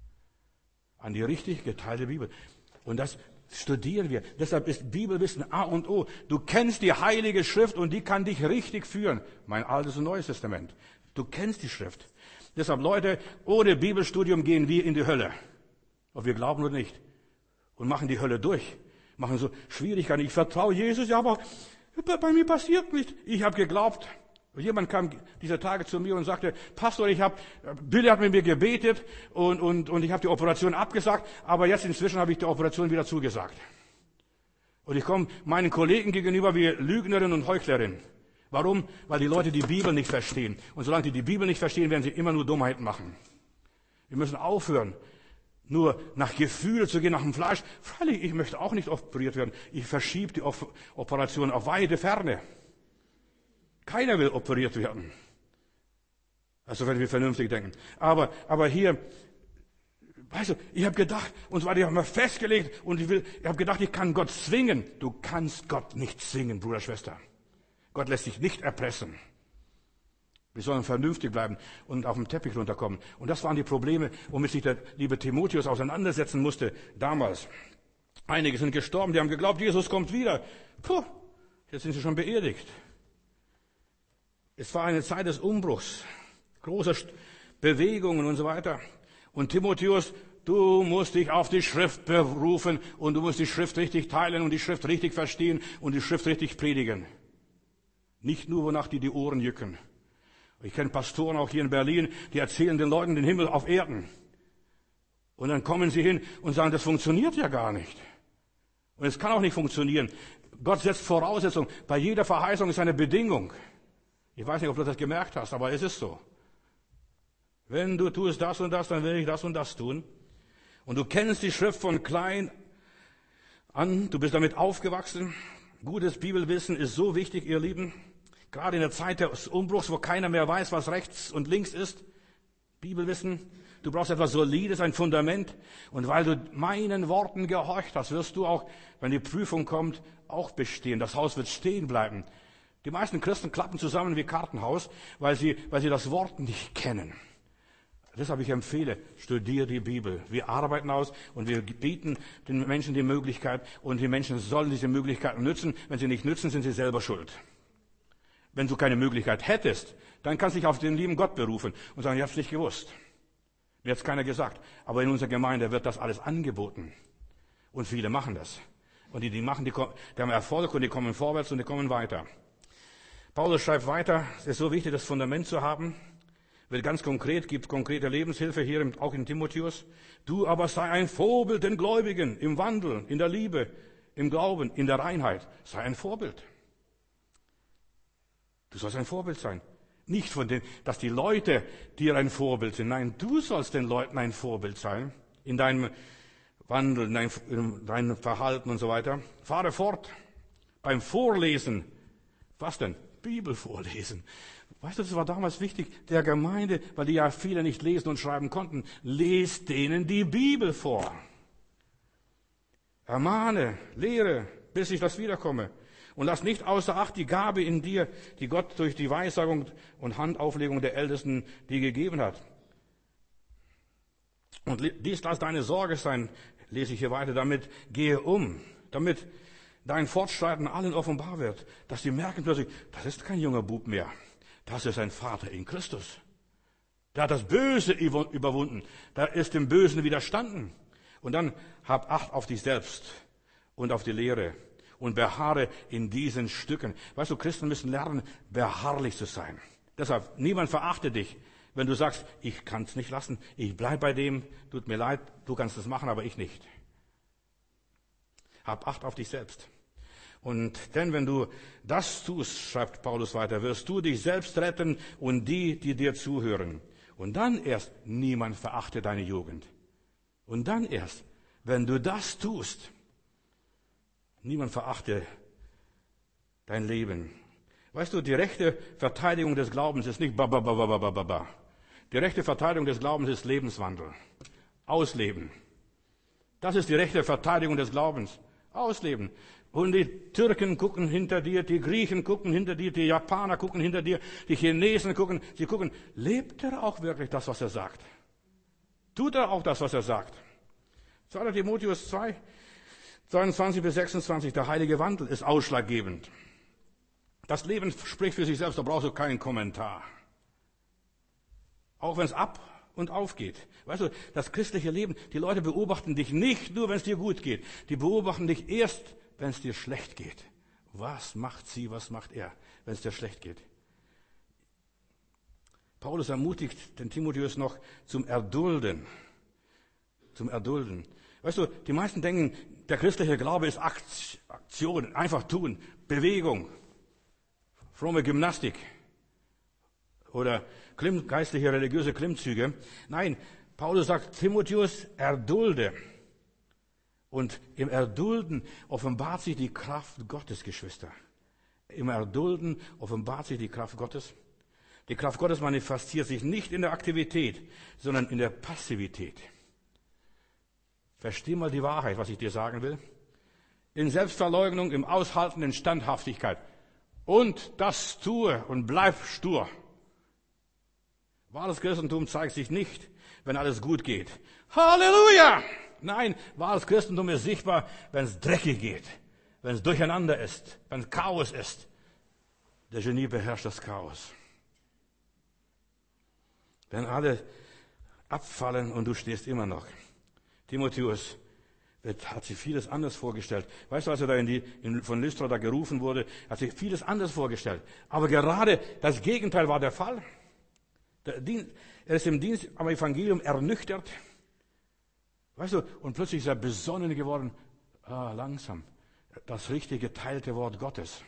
An die richtig geteilte Bibel. Und das studieren wir. Deshalb ist Bibelwissen A und O. Du kennst die Heilige Schrift und die kann dich richtig führen. Mein Altes und Neues Testament. Du kennst die Schrift. Deshalb, Leute, ohne Bibelstudium gehen wir in die Hölle. Ob wir glauben oder nicht. Und machen die Hölle durch. Machen so Schwierigkeiten. Ich vertraue Jesus, ja, aber bei mir passiert nicht. Ich habe geglaubt. Und jemand kam dieser Tage zu mir und sagte, Pastor, ich habe, Billy hat mit mir gebetet und, und, und ich habe die Operation abgesagt, aber jetzt inzwischen habe ich die Operation wieder zugesagt. Und ich komme meinen Kollegen gegenüber wie Lügnerin und Heuchlerin. Warum? Weil die Leute die Bibel nicht verstehen. Und solange die die Bibel nicht verstehen, werden sie immer nur Dummheiten machen. Wir müssen aufhören, nur nach Gefühl zu gehen, nach dem Fleisch. Freilich, ich möchte auch nicht operiert werden. Ich verschiebe die Operation auf weite Ferne. Keiner will operiert werden. Also wenn wir vernünftig denken. Aber, aber hier, weißt du, ich habe gedacht, und zwar, die haben wir festgelegt, und ich will, ich habe gedacht, ich kann Gott zwingen. Du kannst Gott nicht zwingen, Bruder, Schwester. Gott lässt sich nicht erpressen. Wir sollen vernünftig bleiben und auf den Teppich runterkommen. Und das waren die Probleme, womit sich der liebe Timotheus auseinandersetzen musste damals. Einige sind gestorben, die haben geglaubt, Jesus kommt wieder. Puh, jetzt sind sie schon beerdigt. Es war eine Zeit des Umbruchs, großer Bewegungen und so weiter. Und Timotheus, du musst dich auf die Schrift berufen und du musst die Schrift richtig teilen und die Schrift richtig verstehen und die Schrift richtig predigen. Nicht nur, wonach die die Ohren jücken. Ich kenne Pastoren auch hier in Berlin, die erzählen den Leuten den Himmel auf Erden. Und dann kommen sie hin und sagen, das funktioniert ja gar nicht. Und es kann auch nicht funktionieren. Gott setzt Voraussetzungen. Bei jeder Verheißung ist eine Bedingung. Ich weiß nicht, ob du das gemerkt hast, aber es ist so. Wenn du tust das und das, dann will ich das und das tun. Und du kennst die Schrift von klein an, du bist damit aufgewachsen. Gutes Bibelwissen ist so wichtig, ihr Lieben. Gerade in der Zeit des Umbruchs, wo keiner mehr weiß, was rechts und links ist. Bibelwissen. Du brauchst etwas Solides, ein Fundament. Und weil du meinen Worten gehorcht hast, wirst du auch, wenn die Prüfung kommt, auch bestehen. Das Haus wird stehen bleiben. Die meisten Christen klappen zusammen wie Kartenhaus, weil sie, weil sie das Wort nicht kennen. Deshalb ich empfehle, studiere die Bibel. Wir arbeiten aus und wir bieten den Menschen die Möglichkeit und die Menschen sollen diese Möglichkeiten nützen. Wenn sie nicht nützen, sind sie selber schuld. Wenn du keine Möglichkeit hättest, dann kannst du dich auf den lieben Gott berufen und sagen, ich habe es nicht gewusst. Mir hat es keiner gesagt. Aber in unserer Gemeinde wird das alles angeboten. Und viele machen das. Und die, die machen, die, die haben Erfolg und die kommen vorwärts und die kommen weiter. Paulus schreibt weiter, es ist so wichtig, das Fundament zu haben. Wird ganz konkret, gibt konkrete Lebenshilfe hier auch in Timotheus. Du aber sei ein Vorbild den Gläubigen im Wandel, in der Liebe, im Glauben, in der Reinheit. Sei ein Vorbild. Du sollst ein Vorbild sein. Nicht von den, dass die Leute dir ein Vorbild sind. Nein, du sollst den Leuten ein Vorbild sein. In deinem Wandel, in deinem, in deinem Verhalten und so weiter. Fahre fort. Beim Vorlesen. Was denn? Bibel vorlesen. Weißt du, das war damals wichtig, der Gemeinde, weil die ja viele nicht lesen und schreiben konnten. Lest denen die Bibel vor. Ermahne, lehre, bis ich das wiederkomme. Und lass nicht außer Acht die Gabe in dir, die Gott durch die Weissagung und Handauflegung der Ältesten dir gegeben hat. Und dies lass deine Sorge sein, lese ich hier weiter, damit gehe um, damit dein Fortschreiten allen offenbar wird, dass sie merken plötzlich, das ist kein junger Bub mehr, das ist ein Vater in Christus. Der hat das Böse überwunden, der ist dem Bösen widerstanden. Und dann hab Acht auf dich selbst und auf die Lehre und beharre in diesen Stücken. Weißt du, Christen müssen lernen, beharrlich zu sein. Deshalb, niemand verachte dich, wenn du sagst, ich kann es nicht lassen, ich bleib bei dem, tut mir leid, du kannst es machen, aber ich nicht. Hab Acht auf dich selbst. Und denn wenn du das tust, schreibt Paulus weiter, wirst du dich selbst retten und die, die dir zuhören. Und dann erst, niemand verachte deine Jugend. Und dann erst, wenn du das tust, niemand verachte dein Leben. Weißt du, die rechte Verteidigung des Glaubens ist nicht ba, ba, ba, ba, ba, ba, ba. Die rechte Verteidigung des Glaubens ist Lebenswandel. Ausleben. Das ist die rechte Verteidigung des Glaubens. Ausleben. Und die Türken gucken hinter dir, die Griechen gucken hinter dir, die Japaner gucken hinter dir, die Chinesen gucken, sie gucken, lebt er auch wirklich das, was er sagt? Tut er auch das, was er sagt? zweiter Timotheus zwei, zweiundzwanzig bis sechsundzwanzig, der heilige Wandel ist ausschlaggebend. Das Leben spricht für sich selbst, da brauchst du keinen Kommentar. Auch wenn es ab und auf geht. Weißt du, das christliche Leben, die Leute beobachten dich nicht nur, wenn es dir gut geht. Die beobachten dich erst, wenn es dir schlecht geht. Was macht sie, was macht er, wenn es dir schlecht geht? Paulus ermutigt den Timotheus noch zum Erdulden. Zum Erdulden. Weißt du, die meisten denken, der christliche Glaube ist Aktion, einfach tun, Bewegung, fromme Gymnastik oder geistliche, religiöse Klimmzüge. Nein, Paulus sagt, Timotheus, erdulde. Und im Erdulden offenbart sich die Kraft Gottes, Geschwister. Im Erdulden offenbart sich die Kraft Gottes. Die Kraft Gottes manifestiert sich nicht in der Aktivität, sondern in der Passivität. Versteh mal die Wahrheit, was ich dir sagen will. In Selbstverleugnung, im Aushalten, in Standhaftigkeit. Und das tue und bleib stur. Wahres Christentum zeigt sich nicht, wenn alles gut geht. Halleluja! Nein, wahres Christentum ist sichtbar, wenn es dreckig geht, wenn es durcheinander ist, wenn es Chaos ist. Der Genie beherrscht das Chaos. Wenn alle abfallen und du stehst immer noch. Timotheus hat sich vieles anders vorgestellt. Weißt du, als er da in die, in, von Lystra da gerufen wurde, hat sich vieles anders vorgestellt. Aber gerade das Gegenteil war der Fall. Der Dienst, er ist im Dienst am Evangelium ernüchtert. Weißt du, und plötzlich ist er besonnen geworden. Ah, langsam. Das richtige geteilte Wort Gottes.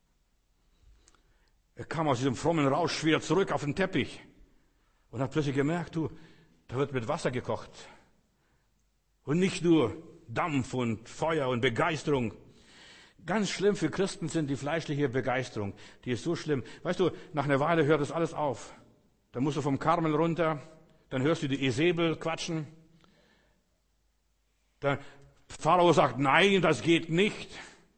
Er kam aus diesem frommen Rausch wieder zurück auf den Teppich und hat plötzlich gemerkt, du, da wird mit Wasser gekocht. Und nicht nur Dampf und Feuer und Begeisterung. Ganz schlimm für Christen sind die fleischliche Begeisterung. Die ist so schlimm. Weißt du, nach einer Weile hört das alles auf. Dann musst du vom Karmel runter, dann hörst du die Isabel quatschen. Der Pharao sagt, nein, das geht nicht.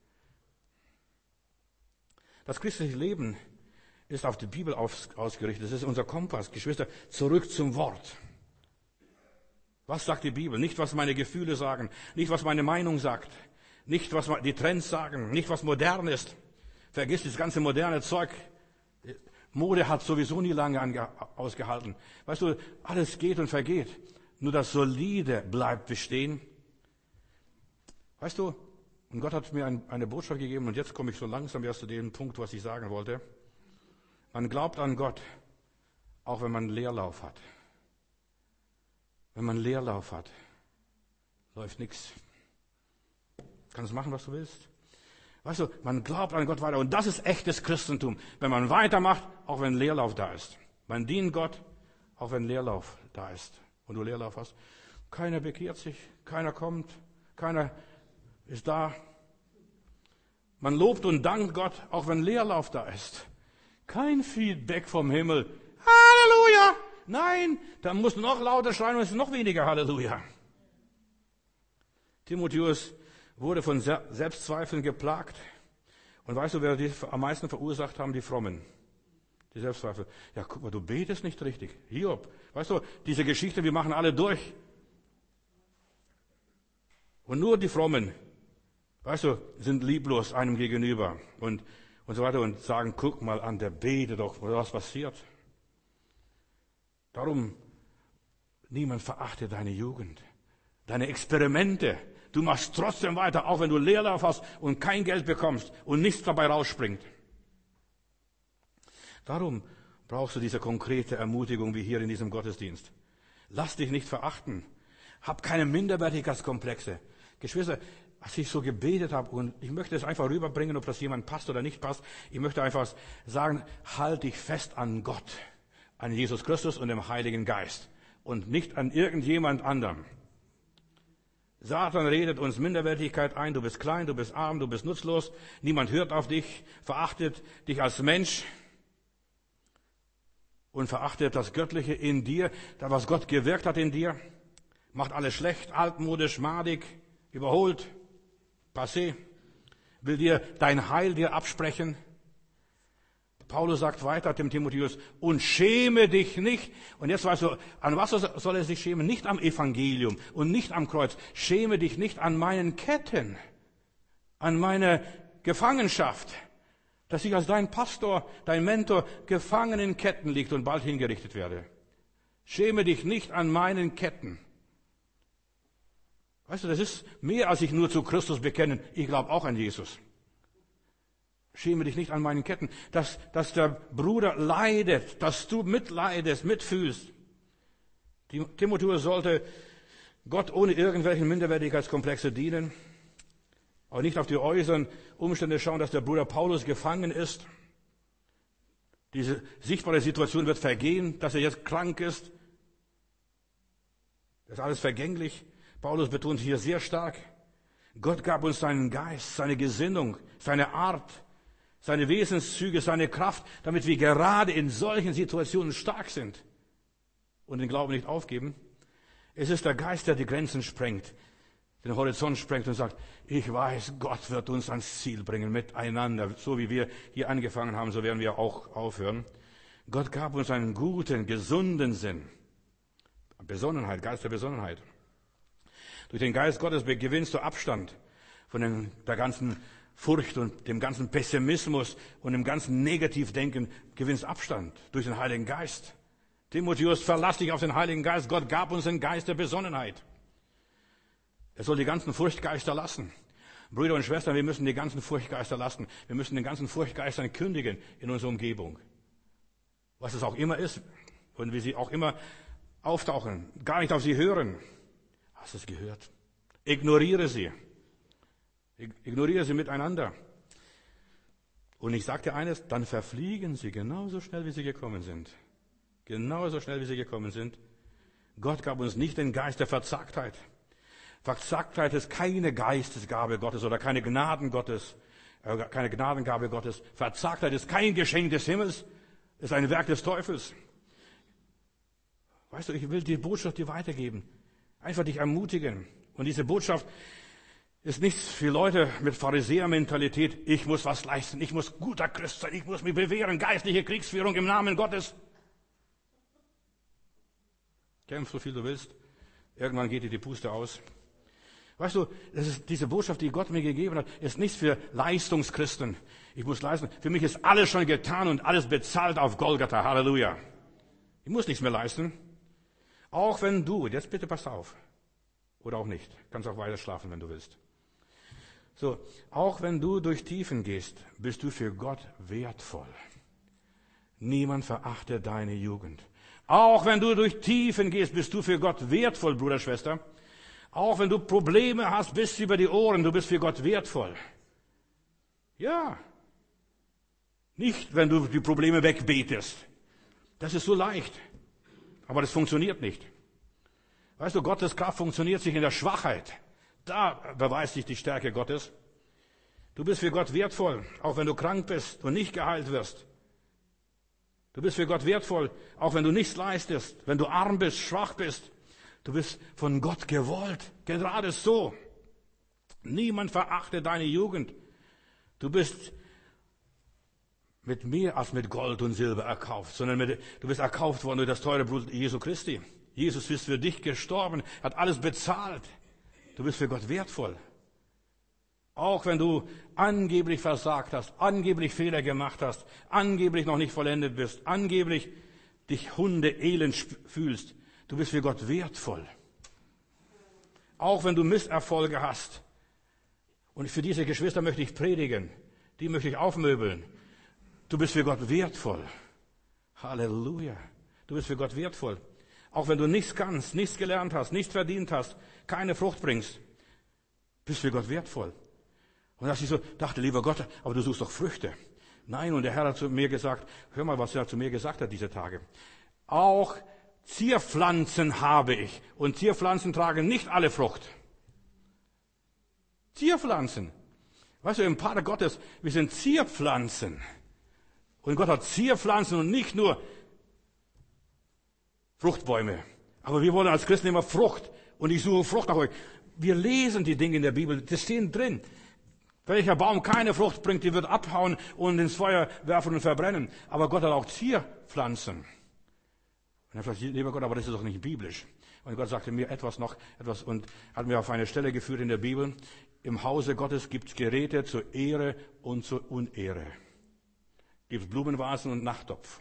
Das christliche Leben ist auf die Bibel ausgerichtet. Das ist unser Kompass. Geschwister, zurück zum Wort. Was sagt die Bibel? Nicht, was meine Gefühle sagen, nicht, was meine Meinung sagt, nicht, was die Trends sagen, nicht, was modern ist. Vergiss das ganze moderne Zeug. Mode hat sowieso nie lange ausgehalten. Weißt du, alles geht und vergeht. Nur das Solide bleibt bestehen. Weißt du, und Gott hat mir ein, eine Botschaft gegeben, und jetzt komme ich so langsam erst zu dem Punkt, was ich sagen wollte. Man glaubt an Gott, auch wenn man Leerlauf hat. Wenn man Leerlauf hat, läuft nichts. Kannst machen, was du willst. Weißt du, man glaubt an Gott weiter. Und das ist echtes Christentum. Wenn man weitermacht, auch wenn Leerlauf da ist. Man dient Gott, auch wenn Leerlauf da ist. Und du Leerlauf hast. Keiner bekehrt sich, keiner kommt, keiner ist da. Man lobt und dankt Gott, auch wenn Leerlauf da ist. Kein Feedback vom Himmel. Halleluja! Nein, da muss noch lauter schreien und es ist noch weniger Halleluja. Timotheus wurde von Selbstzweifeln geplagt. Und weißt du, wer die am meisten verursacht haben? Die Frommen. Die Selbstzweifel. Ja, guck mal, du betest nicht richtig. Hiob. Weißt du, diese Geschichte, wir machen alle durch. Und nur die Frommen, weißt du, sind lieblos einem gegenüber. Und, und so weiter und sagen, guck mal an, der betet doch, was passiert. Darum, niemand verachte deine Jugend, deine Experimente, Du machst trotzdem weiter, auch wenn du Leerlauf hast und kein Geld bekommst und nichts dabei rausspringt. Darum brauchst du diese konkrete Ermutigung wie hier in diesem Gottesdienst. Lass dich nicht verachten. Hab keine Minderwertigkeitskomplexe. Geschwister, was ich so gebetet habe, und ich möchte es einfach rüberbringen, ob das jemand passt oder nicht passt. Ich möchte einfach sagen, halt dich fest an Gott, an Jesus Christus und dem Heiligen Geist und nicht an irgendjemand anderem. Satan redet uns Minderwertigkeit ein. Du bist klein, du bist arm, du bist nutzlos. Niemand hört auf dich, verachtet dich als Mensch und verachtet das Göttliche in dir, das, was Gott gewirkt hat in dir. Macht alles schlecht, altmodisch, madig, überholt, passé. Will dir dein Heil dir absprechen. Paulus sagt weiter dem Timotheus, und schäme dich nicht. Und jetzt weißt du, an was soll er sich schämen? Nicht am Evangelium und nicht am Kreuz. Schäme dich nicht an meinen Ketten, an meiner Gefangenschaft, dass ich als dein Pastor, dein Mentor gefangen in Ketten liegt und bald hingerichtet werde. Schäme dich nicht an meinen Ketten. Weißt du, das ist mehr, als ich nur zu Christus bekennen. Ich glaube auch an Jesus. Schäme dich nicht an meinen Ketten, dass, dass der Bruder leidet, dass du mitleidest, mitfühlst. Timotheus sollte Gott ohne irgendwelche Minderwertigkeitskomplexe dienen, aber nicht auf die äußeren Umstände schauen, dass der Bruder Paulus gefangen ist. Diese sichtbare Situation wird vergehen, dass er jetzt krank ist. Das ist alles vergänglich. Paulus betont hier sehr stark, Gott gab uns seinen Geist, seine Gesinnung, seine Art, seine Wesenszüge, seine Kraft, damit wir gerade in solchen Situationen stark sind und den Glauben nicht aufgeben. Es ist der Geist, der die Grenzen sprengt, den Horizont sprengt und sagt, ich weiß, Gott wird uns ans Ziel bringen miteinander. So wie wir hier angefangen haben, so werden wir auch aufhören. Gott gab uns einen guten, gesunden Sinn. Besonnenheit, Geist der Besonnenheit. Durch den Geist Gottes gewinnst du Abstand von den, der ganzen Furcht und dem ganzen Pessimismus und dem ganzen Negativdenken, gewinnst Abstand durch den Heiligen Geist. Timotheus, verlass dich auf den Heiligen Geist. Gott gab uns den Geist der Besonnenheit. Er soll die ganzen Furchtgeister lassen. Brüder und Schwestern, wir müssen die ganzen Furchtgeister lassen. Wir müssen den ganzen Furchtgeistern kündigen in unserer Umgebung. Was es auch immer ist und wie sie auch immer auftauchen. Gar nicht auf sie hören. Hast du es gehört? Ignoriere sie. Ignoriere sie miteinander. Und ich sagte eines, dann verfliegen sie genauso schnell, wie sie gekommen sind. Genauso schnell, wie sie gekommen sind. Gott gab uns nicht den Geist der Verzagtheit. Verzagtheit ist keine Geistesgabe Gottes oder keine Gnaden Gottes, äh, keine Gnadengabe Gottes. Verzagtheit ist kein Geschenk des Himmels, ist ein Werk des Teufels. Weißt du, ich will die Botschaft dir weitergeben. Einfach dich ermutigen. Und diese Botschaft ist nichts für Leute mit Pharisäermentalität. Ich muss was leisten, ich muss guter Christ sein, ich muss mich bewähren, geistliche Kriegsführung im Namen Gottes. Kämpf so viel du willst. Irgendwann geht dir die Puste aus. Weißt du, das ist diese Botschaft, die Gott mir gegeben hat, ist nichts für Leistungschristen. Ich muss leisten. Für mich ist alles schon getan und alles bezahlt auf Golgatha. Halleluja. Ich muss nichts mehr leisten. Auch wenn du, jetzt bitte pass auf. Oder auch nicht. Kannst auch weiter schlafen, wenn du willst. So, auch wenn du durch Tiefen gehst, bist du für Gott wertvoll. Niemand verachte deine Jugend. Auch wenn du durch Tiefen gehst, bist du für Gott wertvoll, Bruder, Schwester. Auch wenn du Probleme hast bis über die Ohren, du bist für Gott wertvoll. Ja. Nicht, wenn du die Probleme wegbetest. Das ist so leicht. Aber das funktioniert nicht. Weißt du, Gottes Kraft funktioniert sich in der Schwachheit. Da beweist sich die Stärke Gottes. Du bist für Gott wertvoll, auch wenn du krank bist und nicht geheilt wirst. Du bist für Gott wertvoll, auch wenn du nichts leistest, wenn du arm bist, schwach bist. Du bist von Gott gewollt, gerade so. Niemand verachte deine Jugend. Du bist mit mehr als mit Gold und Silber erkauft, sondern mit, du bist erkauft worden durch das teure Blut Jesu Christi. Jesus ist für dich gestorben, hat alles bezahlt. Du bist für Gott wertvoll. Auch wenn du angeblich versagt hast, angeblich Fehler gemacht hast, angeblich noch nicht vollendet bist, angeblich dich hundeelend fühlst, du bist für Gott wertvoll. Auch wenn du Misserfolge hast. Und für diese Geschwister möchte ich predigen. Die möchte ich aufmöbeln. Du bist für Gott wertvoll. Halleluja. Du bist für Gott wertvoll. Auch wenn du nichts kannst, nichts gelernt hast, nichts verdient hast, keine Frucht bringst, bist für Gott wertvoll. Und dass ich so dachte, lieber Gott, aber du suchst doch Früchte. Nein, und der Herr hat zu mir gesagt, hör mal, was er zu mir gesagt hat diese Tage. Auch Zierpflanzen habe ich. Und Zierpflanzen tragen nicht alle Frucht. Zierpflanzen. Weißt du, im Pater Gottes, wir sind Zierpflanzen. Und Gott hat Zierpflanzen und nicht nur Fruchtbäume. Aber wir wollen als Christen immer Frucht. Und ich suche Frucht nach euch. Wir lesen die Dinge in der Bibel, das stehen drin. Welcher Baum keine Frucht bringt, die wird abhauen und ins Feuer werfen und verbrennen. Aber Gott hat auch Zierpflanzen. Und er sagt, lieber Gott, aber das ist doch nicht biblisch. Und Gott sagte mir etwas noch, etwas und hat mir auf eine Stelle geführt in der Bibel. Im Hause Gottes gibt es Geräte zur Ehre und zur Unehre. Gibt es Blumenvasen und Nachttopf.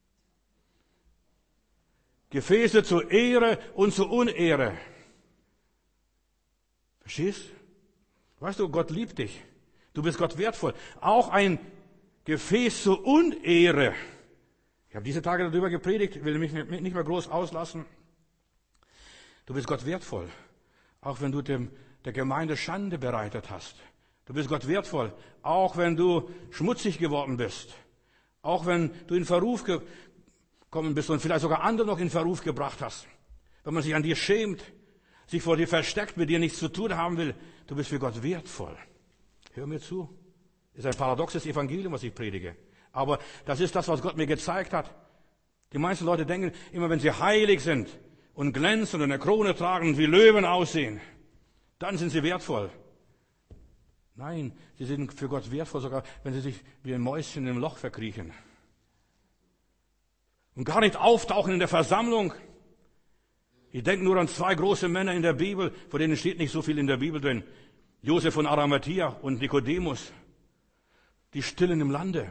Gefäße zur Ehre und zur Unehre. Verstehst? Weißt du, Gott liebt dich. Du bist Gott wertvoll. Auch ein Gefäß zur Unehre. Ich habe diese Tage darüber gepredigt, will mich nicht mehr groß auslassen. Du bist Gott wertvoll. Auch wenn du dem, der Gemeinde Schande bereitet hast. Du bist Gott wertvoll. Auch wenn du schmutzig geworden bist. Auch wenn du in Verruf gekommen bist und vielleicht sogar andere noch in Verruf gebracht hast. Wenn man sich an dir schämt, sich vor dir versteckt, mit dir nichts zu tun haben will. Du bist für Gott wertvoll. Hör mir zu. Das ist ein paradoxes Evangelium, was ich predige. Aber das ist das, was Gott mir gezeigt hat. Die meisten Leute denken, immer wenn sie heilig sind und glänzen und eine Krone tragen und wie Löwen aussehen, dann sind sie wertvoll. Nein, sie sind für Gott wertvoll, sogar wenn sie sich wie ein Mäuschen im Loch verkriechen. Und gar nicht auftauchen in der Versammlung. Ich denke nur an zwei große Männer in der Bibel, von denen steht nicht so viel in der Bibel drin. Josef von Arimathea und Nikodemus. Die stillen im Lande.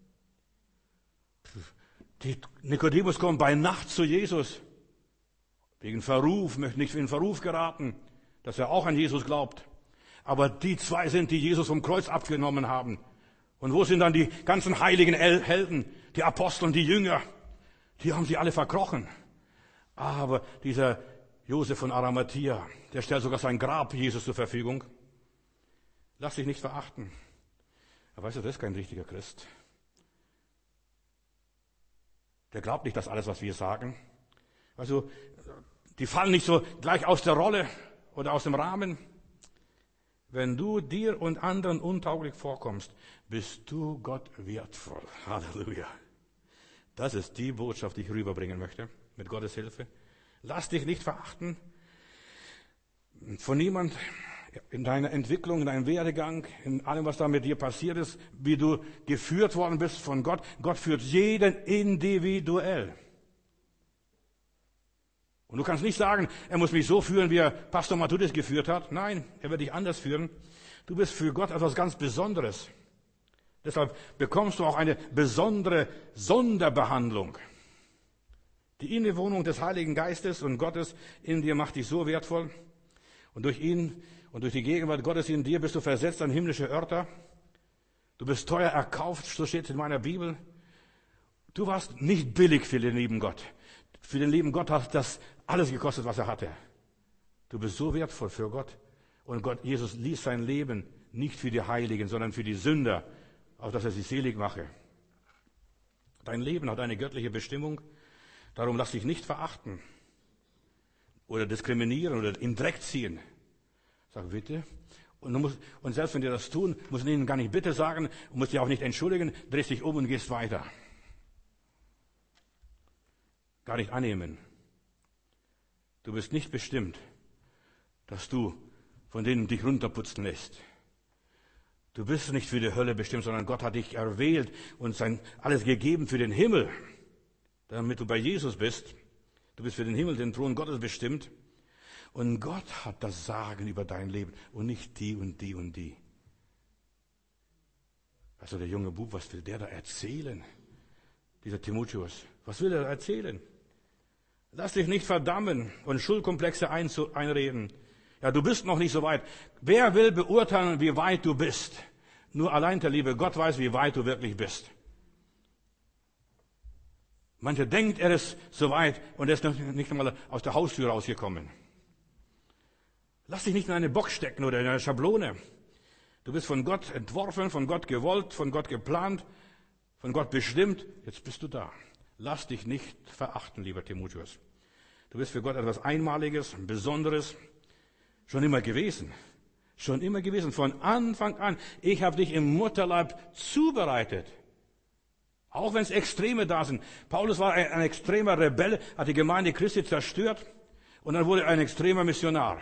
Die Nikodemus kommt bei Nacht zu Jesus. Wegen Verruf, möchte nicht in Verruf geraten, dass er auch an Jesus glaubt. Aber die zwei sind, die Jesus vom Kreuz abgenommen haben. Und wo sind dann die ganzen heiligen Helden, die Apostel und die Jünger? Die haben sie alle verkrochen. Aber dieser Josef von Arimathea, der stellt sogar sein Grab Jesus zur Verfügung. Lass dich nicht verachten. Aber weißt du, das ist kein richtiger Christ. Der glaubt nicht das alles, was wir sagen. Also, die fallen nicht so gleich aus der Rolle oder aus dem Rahmen. Wenn du dir und anderen untauglich vorkommst, bist du Gott wertvoll. Halleluja. Das ist die Botschaft, die ich rüberbringen möchte, mit Gottes Hilfe. Lass dich nicht verachten von niemand in deiner Entwicklung, in deinem Werdegang, in allem, was da mit dir passiert ist, wie du geführt worden bist von Gott. Gott führt jeden individuell. Und du kannst nicht sagen, er muss mich so führen, wie er Pastor Matthäus geführt hat. Nein, er wird dich anders führen. Du bist für Gott etwas ganz Besonderes. Deshalb bekommst du auch eine besondere Sonderbehandlung. Die Innewohnung des Heiligen Geistes und Gottes in dir macht dich so wertvoll. Und durch ihn und durch die Gegenwart Gottes in dir bist du versetzt an himmlische Örter. Du bist teuer erkauft, so steht es in meiner Bibel. Du warst nicht billig für den lieben Gott. Für den lieben Gott hat das alles gekostet, was er hatte. Du bist so wertvoll für Gott. Und Gott, Jesus ließ sein Leben nicht für die Heiligen, sondern für die Sünder, auf dass er sie selig mache. Dein Leben hat eine göttliche Bestimmung. Darum lass dich nicht verachten oder diskriminieren oder in Dreck ziehen. Sag bitte. Und, du musst, und selbst wenn die das tun, musst du ihnen gar nicht bitte sagen und musst dich auch nicht entschuldigen, drehst dich um und gehst weiter. Gar nicht annehmen. Du bist nicht bestimmt, dass du von denen dich runterputzen lässt. Du bist nicht für die Hölle bestimmt, sondern Gott hat dich erwählt und sein alles gegeben für den Himmel, damit du bei Jesus bist. Du bist für den Himmel, den Thron Gottes bestimmt. Und Gott hat das Sagen über dein Leben und nicht die und die und die. Also der junge Bub, was will der da erzählen? Dieser Timotheus, was will er erzählen? Lass dich nicht verdammen und Schuldkomplexe einreden. Ja, du bist noch nicht so weit. Wer will beurteilen, wie weit du bist? Nur allein der liebe Gott weiß, wie weit du wirklich bist. Mancher denkt, er ist so weit und er ist noch nicht einmal aus der Haustür rausgekommen. Lass dich nicht in eine Box stecken oder in eine Schablone. Du bist von Gott entworfen, von Gott gewollt, von Gott geplant, von Gott bestimmt. Jetzt bist du da. Lass dich nicht verachten, lieber Timotheus. Du bist für Gott etwas Einmaliges, Besonderes, schon immer gewesen. Schon immer gewesen, von Anfang an. Ich habe dich im Mutterleib zubereitet. Auch wenn es Extreme da sind. Paulus war ein, ein extremer Rebell, hat die Gemeinde Christi zerstört und dann wurde er ein extremer Missionar.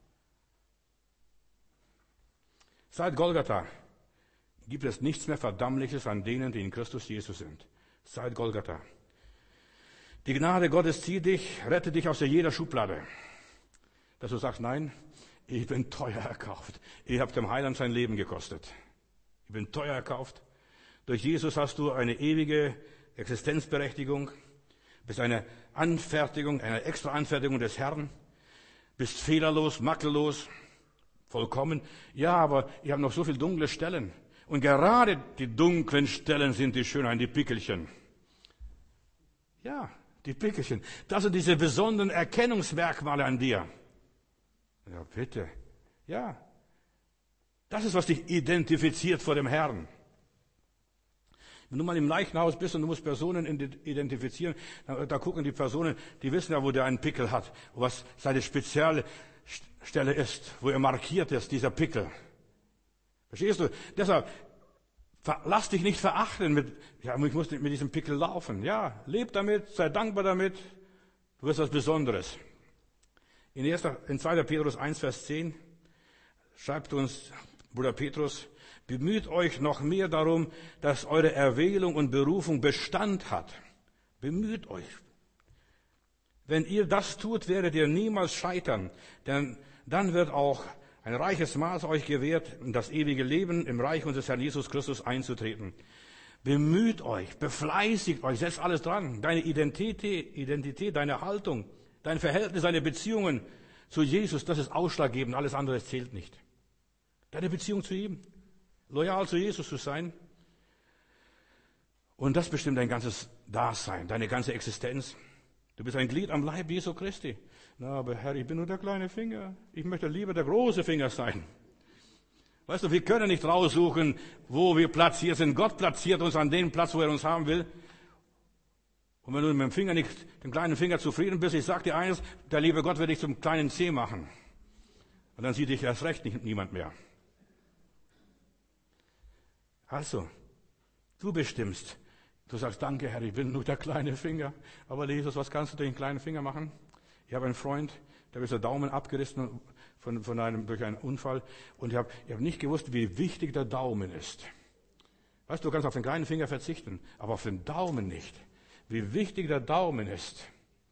Seit Golgatha gibt es nichts mehr Verdammliches an denen, die in Christus Jesus sind. Seit Golgatha. Die Gnade Gottes zieht dich, rettet dich aus jeder Schublade. Dass du sagst, nein, ich bin teuer erkauft. Ich habe dem Heiland sein Leben gekostet. Ich bin teuer erkauft. Durch Jesus hast du eine ewige Existenzberechtigung, bist eine Anfertigung, eine extra Anfertigung des Herrn, bist fehlerlos, makellos, vollkommen. Ja, aber ich habe noch so viele dunkle Stellen. Und gerade die dunklen Stellen sind die Schönheit, die Pickelchen. Ja, die Pickelchen. Das sind diese besonderen Erkennungsmerkmale an dir. Ja, bitte. Ja. Das ist, was dich identifiziert vor dem Herrn. Wenn du mal im Leichenhaus bist und du musst Personen identifizieren, da, da gucken die Personen, die wissen ja, wo der einen Pickel hat, was seine spezielle Stelle ist, wo er markiert ist, dieser Pickel. Verstehst du? Deshalb, lass dich nicht verachten mit, ja, ich muss mit diesem Pickel laufen. Ja, leb damit, sei dankbar damit, du wirst was Besonderes. In, erster, in zweiter Petrus eins, Vers zehn schreibt uns Bruder Petrus, bemüht euch noch mehr darum, dass eure Erwählung und Berufung Bestand hat. Bemüht euch. Wenn ihr das tut, werdet ihr niemals scheitern, denn dann wird auch ein reiches Maß euch gewährt, in das ewige Leben im Reich unseres Herrn Jesus Christus einzutreten. Bemüht euch, befleißigt euch, setzt alles dran. Deine Identität, Identität, deine Haltung, dein Verhältnis, deine Beziehungen zu Jesus, das ist ausschlaggebend, alles andere zählt nicht. Deine Beziehung zu ihm, loyal zu Jesus zu sein. Und das bestimmt dein ganzes Dasein, deine ganze Existenz. Du bist ein Glied am Leib Jesu Christi. Na, aber Herr, ich bin nur der kleine Finger. Ich möchte lieber der große Finger sein. Weißt du, wir können nicht raussuchen, wo wir platziert sind. Gott platziert uns an dem Platz, wo er uns haben will. Und wenn du mit dem Finger nicht, dem kleinen Finger zufrieden bist, ich sag dir eines, der liebe Gott wird dich zum kleinen Zeh machen. Und dann sieht dich erst recht nicht, niemand mehr. Also, du bestimmst. Du sagst, danke Herr, ich bin nur der kleine Finger. Aber Jesus, was kannst du durch den kleinen Finger machen? Ich habe einen Freund, der ist der Daumen abgerissen von, von einem, durch einen Unfall. Und ich habe, ich habe nicht gewusst, wie wichtig der Daumen ist. Weißt du, du kannst auf den kleinen Finger verzichten, aber auf den Daumen nicht. Wie wichtig der Daumen ist.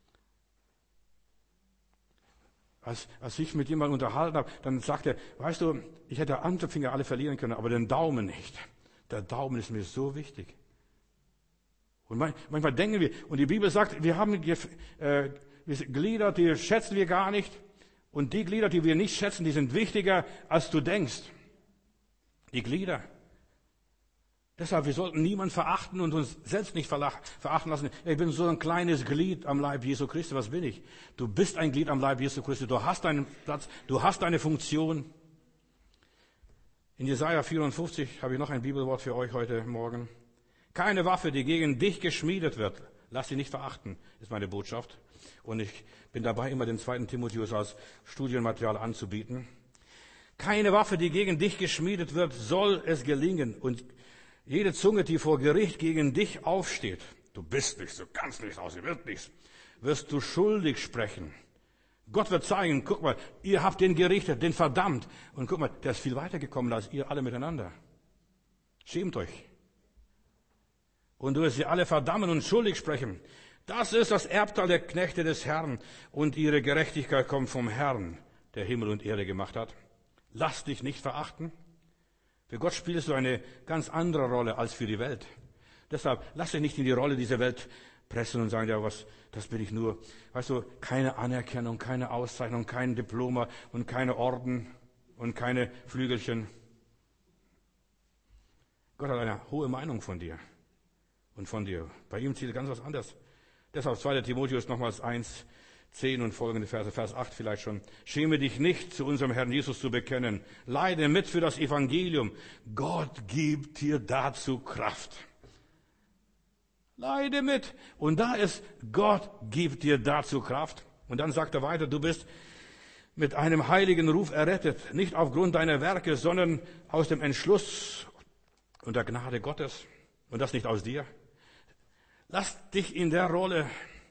Als, als ich mit jemandem unterhalten habe, dann sagte er, weißt du, ich hätte andere Finger alle verlieren können, aber den Daumen nicht. Der Daumen ist mir so wichtig. Und manchmal denken wir, und die Bibel sagt, wir haben äh, Glieder, die schätzen wir gar nicht. Und die Glieder, die wir nicht schätzen, die sind wichtiger, als du denkst. Die Glieder. Deshalb, wir sollten niemanden verachten und uns selbst nicht verachten lassen. Ich bin so ein kleines Glied am Leib Jesu Christi. Was bin ich? Du bist ein Glied am Leib Jesu Christi. Du hast einen Platz. Du hast eine Funktion. In Jesaja vierundfünfzig habe ich noch ein Bibelwort für euch heute Morgen. Keine Waffe, die gegen dich geschmiedet wird, lass sie nicht verachten, ist meine Botschaft. Und ich bin dabei, immer den zweiten Timotheus als Studienmaterial anzubieten. Keine Waffe, die gegen dich geschmiedet wird, soll es gelingen. Und jede Zunge, die vor Gericht gegen dich aufsteht, du bist nichts, du kannst nichts aus, ihr wird nichts, wirst du schuldig sprechen. Gott wird zeigen, guck mal, ihr habt den gerichtet, den verdammt. Und guck mal, der ist viel weiter gekommen als ihr alle miteinander. Schämt euch. Und du wirst sie alle verdammen und schuldig sprechen. Das ist das Erbteil der Knechte des Herrn. Und ihre Gerechtigkeit kommt vom Herrn, der Himmel und Erde gemacht hat. Lass dich nicht verachten. Für Gott spielst du eine ganz andere Rolle als für die Welt. Deshalb lass dich nicht in die Rolle dieser Welt pressen und sagen, ja, was, das bin ich nur. Weißt du, keine Anerkennung, keine Auszeichnung, kein Diploma und keine Orden und keine Flügelchen. Gott hat eine hohe Meinung von dir und von dir. Bei ihm zählt ganz was anderes. Deshalb zweiter Timotheus nochmals eins, zehn und folgende Verse, Vers acht vielleicht schon. Schäme dich nicht, zu unserem Herrn Jesus zu bekennen. Leide mit für das Evangelium. Gott gibt dir dazu Kraft. Leide mit. Und da ist, Gott gibt dir dazu Kraft. Und dann sagt er weiter, du bist mit einem heiligen Ruf errettet. Nicht aufgrund deiner Werke, sondern aus dem Entschluss und der Gnade Gottes. Und das nicht aus dir. Lass dich in der Rolle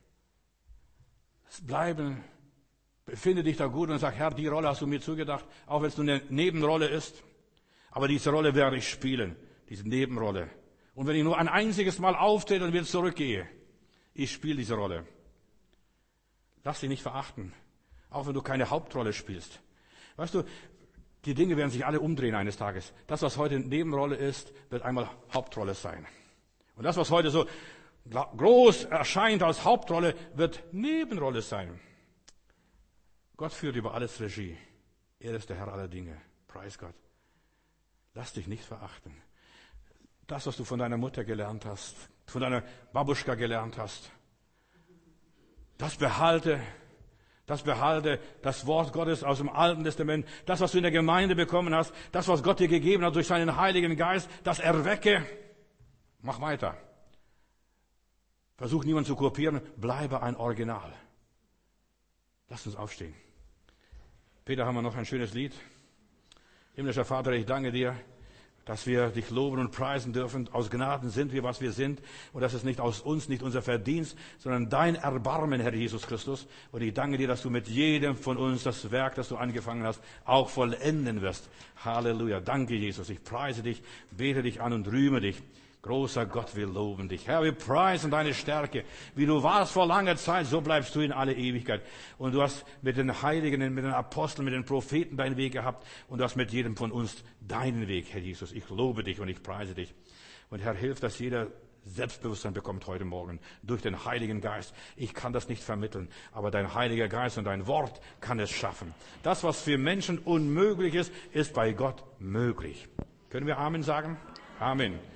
bleiben. Befinde dich da gut und sag, Herr, die Rolle hast du mir zugedacht, auch wenn es nur eine Nebenrolle ist. Aber diese Rolle werde ich spielen, diese Nebenrolle. Und wenn ich nur ein einziges Mal auftrete und wieder zurückgehe, ich spiele diese Rolle. Lass dich nicht verachten, auch wenn du keine Hauptrolle spielst. Weißt du, die Dinge werden sich alle umdrehen eines Tages. Das, was heute Nebenrolle ist, wird einmal Hauptrolle sein. Und das, was heute so groß erscheint als Hauptrolle, wird Nebenrolle sein. Gott führt über alles Regie. Er ist der Herr aller Dinge. Preis Gott. Lass dich nicht verachten. Das, was du von deiner Mutter gelernt hast, von deiner Babuschka gelernt hast, das behalte, das behalte, das Wort Gottes aus dem Alten Testament, das, was du in der Gemeinde bekommen hast, das, was Gott dir gegeben hat durch seinen Heiligen Geist, das erwecke. Mach weiter. Versuch niemanden zu kopieren, bleibe ein Original. Lass uns aufstehen. Peter, haben wir noch ein schönes Lied. Himmlischer Vater, ich danke dir, dass wir dich loben und preisen dürfen. Aus Gnaden sind wir, was wir sind. Und das ist nicht aus uns, nicht unser Verdienst, sondern dein Erbarmen, Herr Jesus Christus. Und ich danke dir, dass du mit jedem von uns das Werk, das du angefangen hast, auch vollenden wirst. Halleluja. Danke, Jesus. Ich preise dich, bete dich an und rühme dich. Großer Gott, wir loben dich. Herr, wir preisen deine Stärke. Wie du warst vor langer Zeit, so bleibst du in alle Ewigkeit. Und du hast mit den Heiligen, mit den Aposteln, mit den Propheten deinen Weg gehabt. Und du hast mit jedem von uns deinen Weg, Herr Jesus. Ich lobe dich und ich preise dich. Und Herr, hilf, dass jeder Selbstbewusstsein bekommt heute Morgen durch den Heiligen Geist. Ich kann das nicht vermitteln, aber dein Heiliger Geist und dein Wort kann es schaffen. Das, was für Menschen unmöglich ist, ist bei Gott möglich. Können wir Amen sagen? Amen.